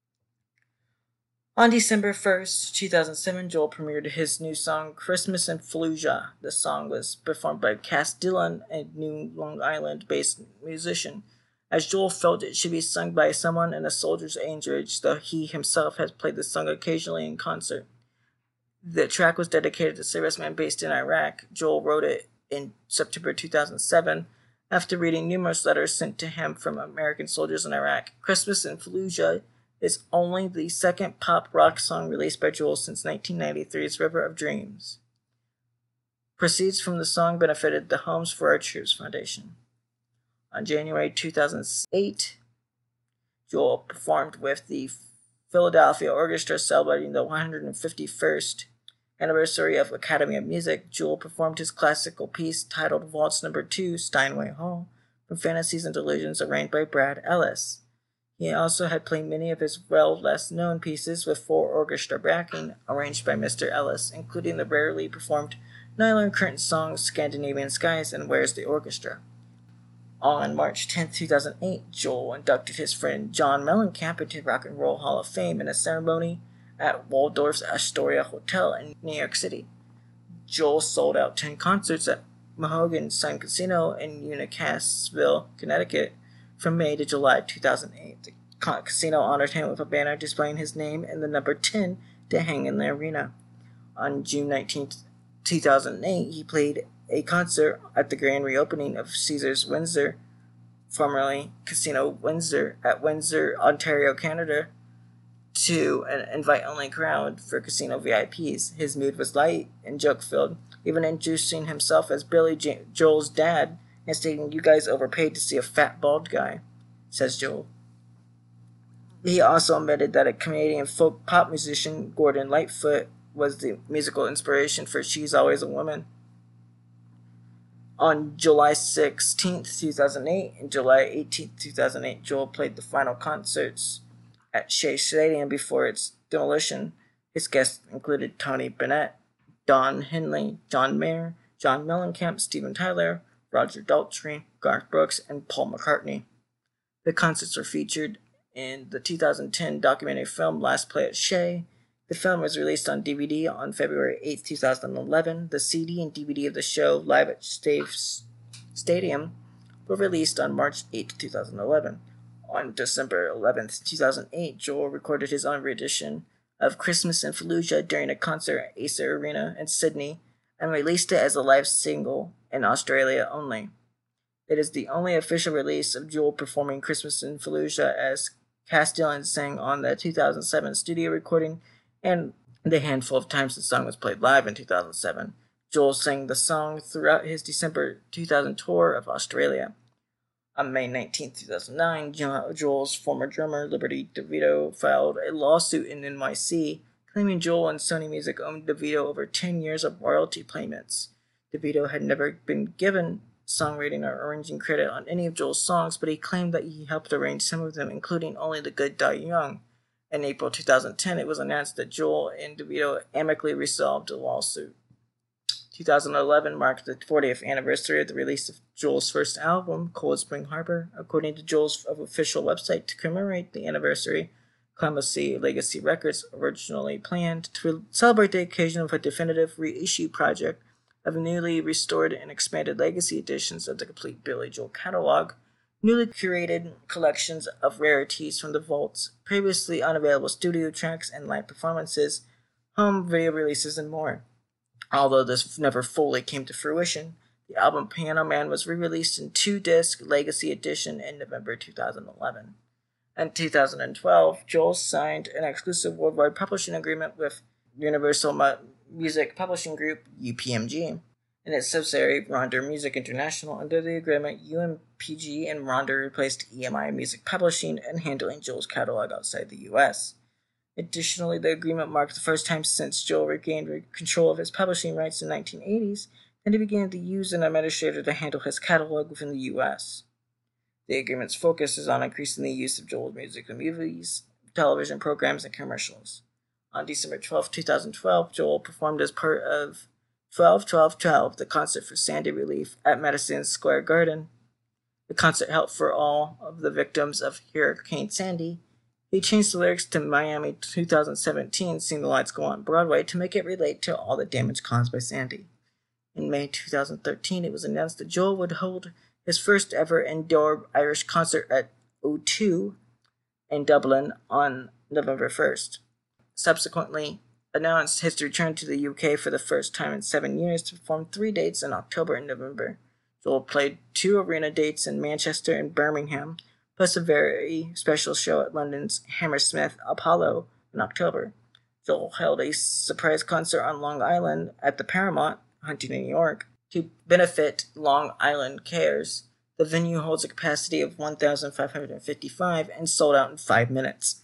On December 1st, 2007, Joel premiered his new song, Christmas in Fallujah. The song was performed by Cass Dillon, a New Long Island-based musician, as Joel felt it should be sung by someone in a soldier's age, though he himself has played the song occasionally in concert. The track was dedicated to a serviceman based in Iraq. Joel wrote it in September 2007 after reading numerous letters sent to him from American soldiers in Iraq. Christmas in Fallujah is only the second pop rock song released by Joel since 1993's River of Dreams. Proceeds from the song benefited the Homes for Our Troops Foundation. On January 2008, Joel performed with the Philadelphia Orchestra celebrating the 151st anniversary of Academy of Music. Joel performed his classical piece titled Waltz No. 2, Steinway Hall, from Fantasies and Delusions, arranged by Brad Ellis. He also had played many of his less-known pieces with full orchestra backing, arranged by Mr. Ellis, including the rarely performed Nylon Curtain songs Scandinavian Skies and Where's the Orchestra. On March 10, 2008, Joel inducted his friend John Mellencamp into Rock and Roll Hall of Fame in a ceremony at Waldorf's Astoria Hotel in New York City. Joel sold out 10 concerts at Mohegan Sun Casino in Unicasville, Connecticut, from May to July 2008. The casino honored him with a banner displaying his name and the number 10 to hang in the arena. On June 19, 2008, he played a concert at the grand reopening of Caesars Windsor, formerly Casino Windsor, at Windsor, Ontario, Canada, to an invite-only crowd for casino VIPs. His mood was light and joke-filled, even introducing himself as Billy Joel's dad and stating, "You guys overpaid to see a fat, bald guy," says Joel. He also admitted that a Canadian folk pop musician, Gordon Lightfoot, was the musical inspiration for She's Always a Woman. On July 16, 2008 and July 18, 2008, Joel played the final concerts at Shea Stadium before its demolition. His guests included Tony Bennett, Don Henley, John Mayer, John Mellencamp, Steven Tyler, Roger Daltrey, Garth Brooks, and Paul McCartney. The concerts were featured in the 2010 documentary film Last Play at Shea. The film was released on DVD on February 8, 2011. The CD and DVD of the show, Live at Stadium, were released on March 8, 2011. On December 11, 2008, Joel recorded his own rendition of Christmas in Fallujah during a concert at Acer Arena in Sydney and released it as a live single in Australia only. It is the only official release of Joel performing Christmas in Fallujah, as Cass Dillon sang on the 2007 studio recording and the handful of times the song was played live in 2007. Joel sang the song throughout his December 2000 tour of Australia. On May 19, 2009, Joel's former drummer, Liberty DeVito, filed a lawsuit in NYC, claiming Joel and Sony Music owed DeVito over 10 years of royalty payments. DeVito had never been given songwriting or arranging credit on any of Joel's songs, but he claimed that he helped arrange some of them, including Only the Good Die Young. In April 2010, it was announced that Joel and DeVito amicably resolved the lawsuit. 2011 marked the 40th anniversary of the release of Joel's first album, Cold Spring Harbor. According to Joel's official website, to commemorate the anniversary, Clemency Legacy Records originally planned to celebrate the occasion with a definitive reissue project of newly restored and expanded legacy editions of the complete Billy Joel catalog, newly curated collections of rarities from the vaults, previously unavailable studio tracks and live performances, home video releases, and more. Although this never fully came to fruition, the album Piano Man was re-released in 2-disc Legacy Edition in November 2011. In 2012, Joel signed an exclusive worldwide publishing agreement with Universal Music Publishing Group, UPMG, and its subsidiary Ronder Music International. Under the agreement, UMPG and Ronder replaced EMI Music Publishing and handling Joel's catalog outside the U.S. Additionally, the agreement marked the first time since Joel regained control of his publishing rights in the 1980s that he began to use an administrator to handle his catalog within the U.S. The agreement's focus is on increasing the use of Joel's music in movies, television programs, and commercials. On December 12, 2012, Joel performed as part of 12-12-12, the concert for Sandy relief at Madison Square Garden. The concert helped for all of the victims of Hurricane Sandy. He changed the lyrics to Miami 2017, Seeing the Lights Go On Broadway, to make it relate to all the damage caused by Sandy. In May 2013, it was announced that Joel would hold his first ever indoor Irish concert at O2 in Dublin on November 1st. Subsequently announced his return to the UK for the first time in 7 years to perform 3 dates in October and November. Joel played 2 arena dates in Manchester and Birmingham, plus a very special show at London's Hammersmith Apollo in October. Joel held a surprise concert on Long Island at the Paramount, Huntington, New York, to benefit Long Island Cares. The venue holds a capacity of 1,555 and sold out in 5 minutes.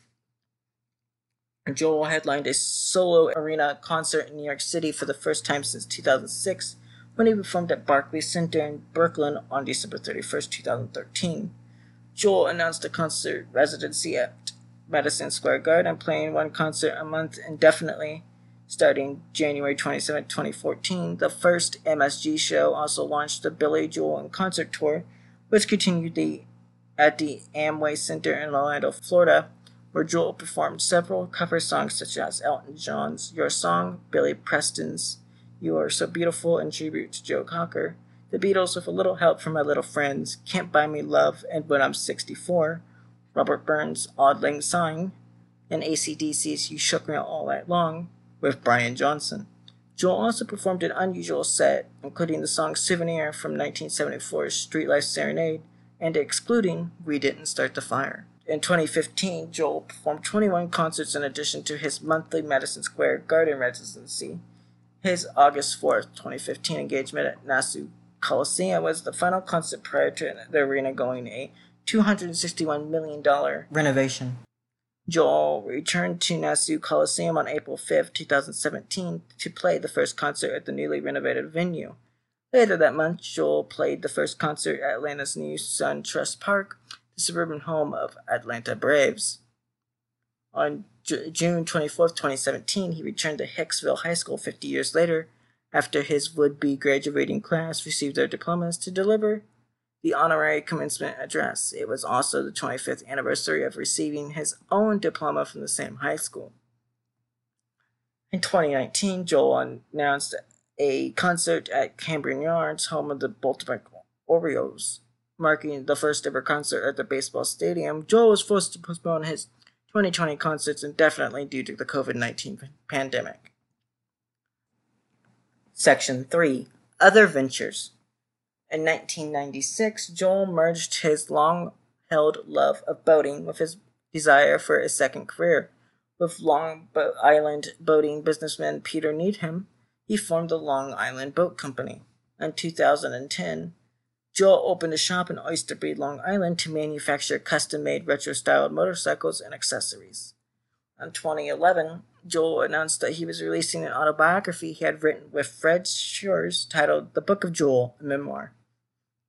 Joel headlined a solo arena concert in New York City for the first time since 2006, when he performed at Barclays Center in Brooklyn on December 31st, 2013. Joel announced a concert residency at Madison Square Garden, playing 1 concert a month indefinitely, starting January 27, 2014. The first MSG show also launched the Billy Joel in Concert Tour, which continued at the Amway Center in Orlando, Florida, where Joel performed several cover songs such as Elton John's Your Song, Billy Preston's You Are So Beautiful in tribute to Joe Cocker, The Beatles with a little help from My Little Friends, Can't Buy Me Love, and When I'm 64, Robert Burns' Auld Lang Syne, and AC/DC's You Shook Me All Night Long with Brian Johnson. Joel also performed an unusual set, including the song Souvenir from 1974's Street Life Serenade, and excluding We Didn't Start the Fire. In 2015, Joel performed 21 concerts in addition to his monthly Madison Square Garden residency. His August 4th, 2015 engagement at Nassau Coliseum was the final concert prior to the arena going a $261 million renovation. Joel returned to Nassau Coliseum on April 5, 2017 to play the first concert at the newly renovated venue. Later that month, Joel played the first concert at Atlanta's new SunTrust Park, the suburban home of Atlanta Braves. On June 24, 2017, he returned to Hicksville High School 50 years later, after his would-be graduating class received their diplomas, to deliver the honorary commencement address. It was also the 25th anniversary of receiving his own diploma from the same high school. In 2019, Joel announced a concert at Camden Yards, home of the Baltimore Orioles. Marking the first ever concert at the baseball stadium, Joel was forced to postpone his 2020 concerts indefinitely due to the COVID-19 pandemic. Section 3. Other Ventures. In 1996, Joel merged his long-held love of boating with his desire for a second career. With Long Island boating businessman Peter Needham, he formed the Long Island Boat Company. In 2010, Joel opened a shop in Oyster Bay, Long Island to manufacture custom-made retro-styled motorcycles and accessories. In 2011, Joel announced that he was releasing an autobiography he had written with Fred Schurz titled The Book of Joel, a memoir.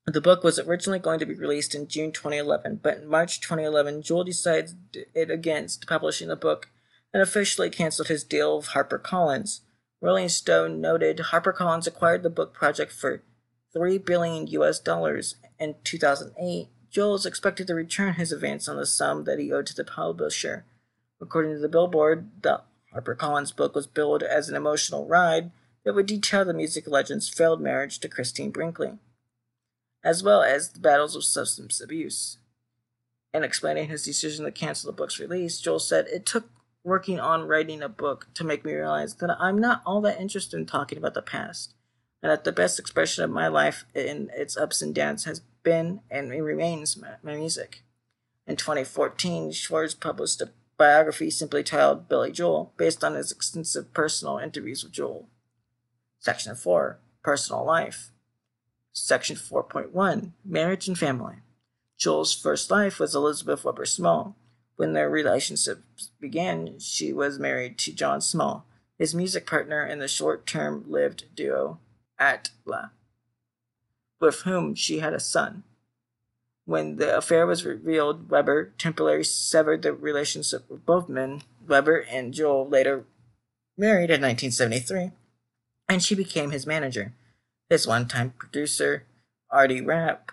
The book was originally going to be released in June 2011, but in March 2011, Joel decided against publishing the book and officially canceled his deal with HarperCollins. Rolling Stone noted HarperCollins acquired the book project for $3 billion in 2008. Joel is expected to return his advance on the sum that he owed to the publisher. According to the Billboard, the HarperCollins book was billed as an emotional ride that would detail the music legend's failed marriage to Christine Brinkley, as well as the battles with substance abuse. In explaining his decision to cancel the book's release, Joel said, "It took working on writing a book to make me realize that I'm not all that interested in talking about the past, and that the best expression of my life in its ups and downs has been and remains my music." In 2014, Schwartz published a biography simply titled Billy Joel, based on his extensive personal interviews with Joel. Section 4, Personal Life. Section 4.1, Marriage and Family. Joel's first wife was Elizabeth Weber Small. When their relationship began, she was married to John Small, his music partner in the short-term lived duo Atla, with whom she had a son. When the affair was revealed, Weber temporarily severed the relationship with both men. Weber and Joel later married in 1973, and she became his manager. His one-time producer, Artie Rapp,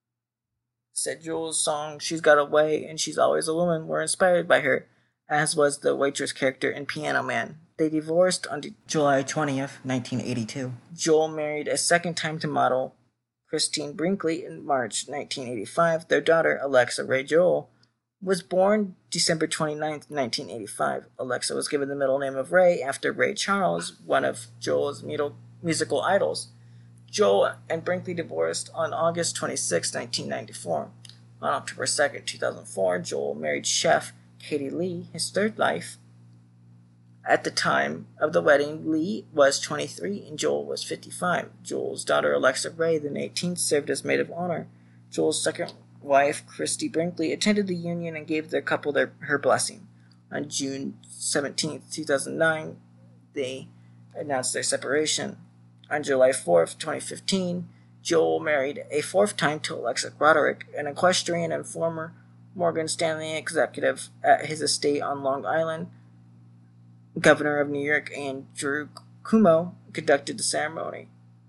said Joel's song "She's Got a Way" and "She's Always a Woman" were inspired by her, as was the waitress character in Piano Man. They divorced on July 20th, 1982. Joel married a second time to model Christine Brinkley in March 1985. Their daughter, Alexa Ray Joel, was born December 29th, 1985. Alexa was given the middle name of Ray after Ray Charles, one of Joel's musical idols. Joel and Brinkley divorced on August 26, 1994. On October 2nd, 2004, Joel married chef Katie Lee, his third wife. At the time of the wedding, Lee was 23 and Joel was 55. Joel's daughter, Alexa Ray, then 18, served as maid of honor. Joel's second wife, Christy Brinkley, attended the union and gave their couple her blessing. On June 17, 2009, they announced their separation. On July 4th, 2015, Joel married a fourth time to Alexa Broderick, an equestrian and former Morgan Stanley executive at his estate on Long Island. Governor of New York Andrew Cuomo conducted the ceremony.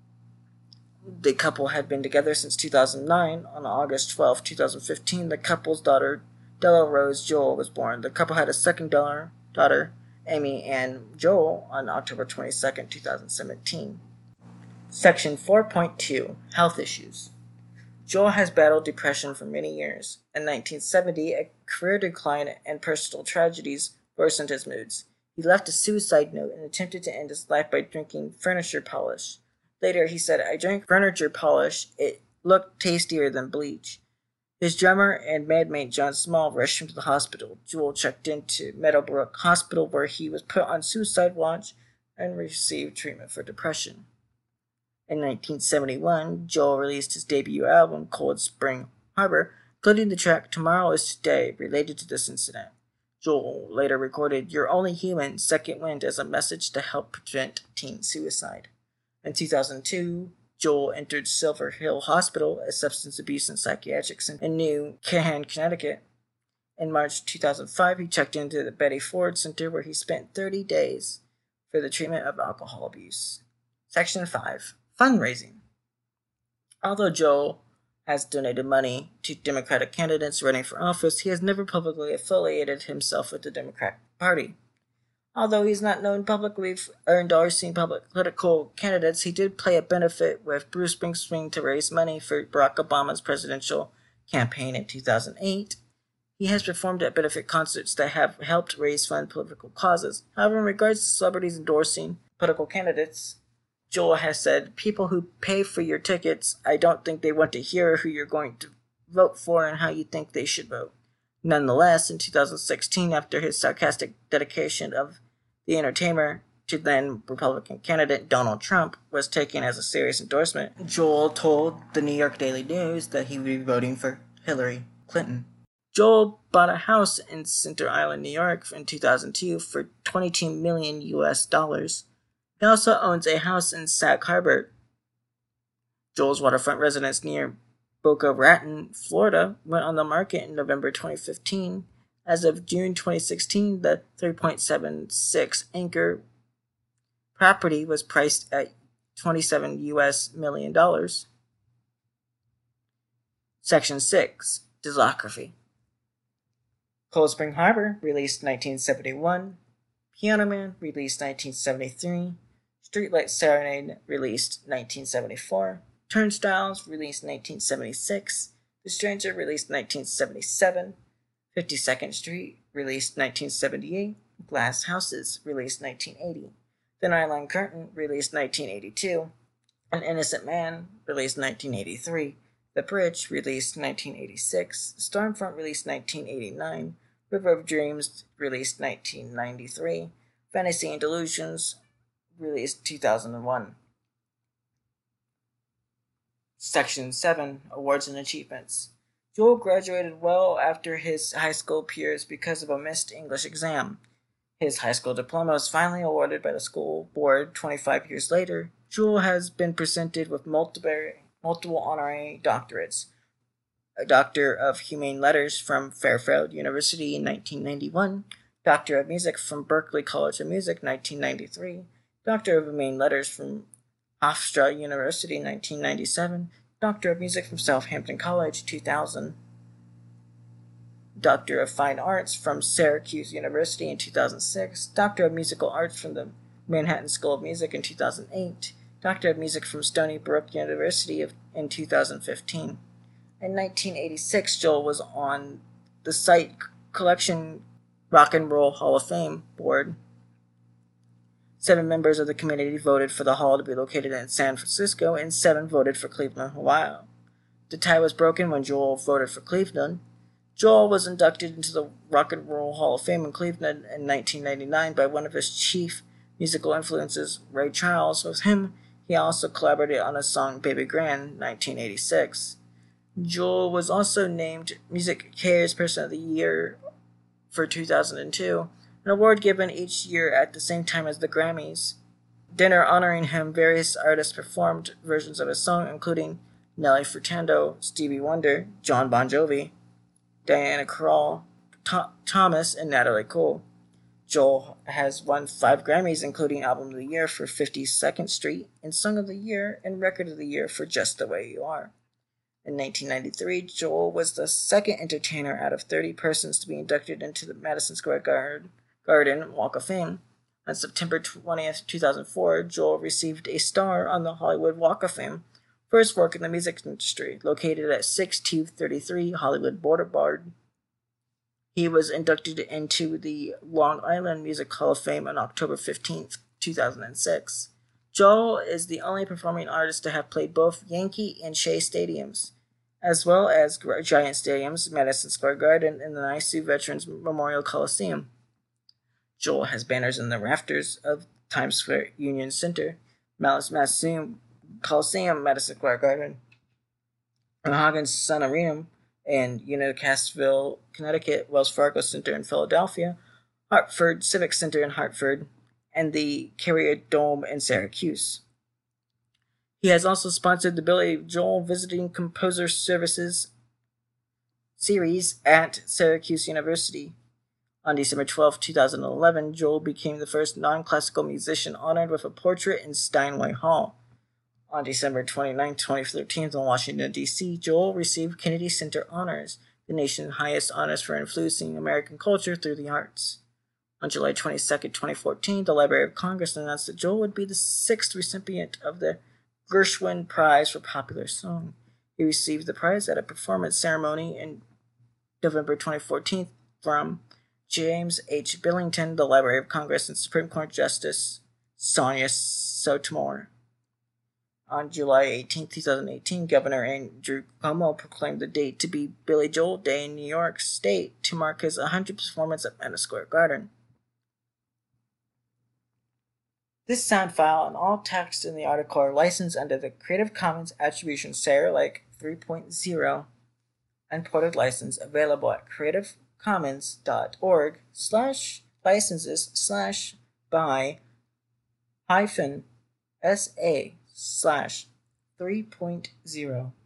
The couple had been together since 2009. On August 12, 2015, the couple's daughter, Della Rose Joel, was born. The couple had a second daughter, Amy Ann Joel, on October 22, 2017. Section 4.2, Health Issues. Joel has battled depression for many years. In 1970, a career decline and personal tragedies worsened his moods. He left a suicide note and attempted to end his life by drinking furniture polish. Later, he said, "I drank furniture polish. It looked tastier than bleach." His drummer and bandmate John Small rushed him to the hospital. Joel checked into Meadowbrook Hospital, where he was put on suicide watch and received treatment for depression. In 1971, Joel released his debut album, Cold Spring Harbor, including the track Tomorrow is Today, related to this incident. Joel later recorded You're Only Human, Second Wind as a message to help prevent teen suicide. In 2002, Joel entered Silver Hill Hospital, a substance abuse and psychiatric center in New Canaan, Connecticut. In March 2005, he checked into the Betty Ford Center, where he spent 30 days for the treatment of alcohol abuse. Section 5. Fundraising. Although Joel has donated money to Democratic candidates running for office, he has never publicly affiliated himself with the Democratic Party. Although he is not known publicly for endorsing public political candidates, he did play a benefit with Bruce Springsteen to raise money for Barack Obama's presidential campaign in 2008. He has performed at benefit concerts that have helped raise fund political causes. However, in regards to celebrities endorsing political candidates, Joel has said, "People who pay for your tickets, I don't think they want to hear who you're going to vote for and how you think they should vote." Nonetheless, in 2016, after his sarcastic dedication of the entertainer to then Republican candidate Donald Trump was taken as a serious endorsement, Joel told the New York Daily News that he would be voting for Hillary Clinton. Joel bought a house in Center Island, New York in 2002 for $22 million. He also owns a house in Sag Harbor. Joel's waterfront residence near Boca Raton, Florida, went on the market in November 2015. As of June 2016, the 3.76 acre property was priced at $27 million. Section 6. Discography. Cold Spring Harbor, released 1971. Piano Man, released 1973. Streetlight Serenade, released 1974. Turnstiles, released 1976. The Stranger, released 1977. 52nd Street, released 1978. Glass Houses, released 1980. The Nylon Curtain, released 1982. An Innocent Man, released 1983. The Bridge, released 1986. Stormfront, released 1989. River of Dreams, released 1993. Fantasy and Delusions, released 2001. Section 7. Awards and Achievements. Joel graduated well after his high school peers because of a missed English exam. His high school diploma was finally awarded by the school board 25 years later. Joel has been presented with multiple honorary doctorates. A Doctor of Humane Letters from Fairfield University in 1991, Doctor of Music from Berklee College of Music 1993, Doctor of Humane Letters from Hofstra University 1997, Doctor of Music from Southampton College 2000, Doctor of Fine Arts from Syracuse University in 2006, Doctor of Musical Arts from the Manhattan School of Music in 2008, Doctor of Music from Stony Brook University in 2015. In 1986, Joel was on the Site Collection Rock and Roll Hall of Fame board. 7 members of the committee voted for the hall to be located in San Francisco, and 7 voted for Cleveland, Ohio. The tie was broken when Joel voted for Cleveland. Joel was inducted into the Rock and Roll Hall of Fame in Cleveland in 1999 by one of his chief musical influences, Ray Charles. With him, he also collaborated on the song Baby Grand, 1986. Joel was also named Music Cares Person of the Year for 2002, an award given each year at the same time as the Grammys. Dinner honoring him, various artists performed versions of his song, including Nelly Furtado, Stevie Wonder, John Bon Jovi, Diana Krall, Thomas, and Natalie Cole. Joel has won 5 Grammys, including Album of the Year for 52nd Street, and Song of the Year and Record of the Year for Just the Way You Are. In 1993, Joel was the second entertainer out of 30 persons to be inducted into the Madison Square Garden Walk of Fame. On September 20th, 2004, Joel received a star on the Hollywood Walk of Fame for his work in the music industry, located at 6233 Hollywood Boulevard. He was inducted into the Long Island Music Hall of Fame on October 15th, 2006. Joel is the only performing artist to have played both Yankee and Shea Stadiums, as well as Giant Stadiums, Madison Square Garden, and the NYSU Veterans Memorial Coliseum. Joel has banners in the rafters of Times Square Union Center, Madison Coliseum, Madison Square Garden, Mohegan Sun Arena, and Unicastville, Connecticut, Wells Fargo Center in Philadelphia, Hartford Civic Center in Hartford, and the Carrier Dome in Syracuse. He has also sponsored the Billy Joel Visiting Composer Services series at Syracuse University. On December 12, 2011, Joel became the first non-classical musician honored with a portrait in Steinway Hall. On December 29, 2013, in Washington, D.C., Joel received Kennedy Center Honors, the nation's highest honors for influencing American culture through the arts. On July 22, 2014, the Library of Congress announced that Joel would be the 6th recipient of the Gershwin Prize for Popular Song. He received the prize at a performance ceremony in November 2014 from James H. Billington, the Library of Congress, and Supreme Court Justice Sonia Sotomayor. On July 18, 2018, Governor Andrew Cuomo proclaimed the date to be Billy Joel Day in New York State to mark his 100th performance at Madison Square Garden. This sound file and all text in the article are licensed under the Creative Commons Attribution Share Alike 3.0 Unported License, available at creativecommons.org/licenses/by-SA/3.0.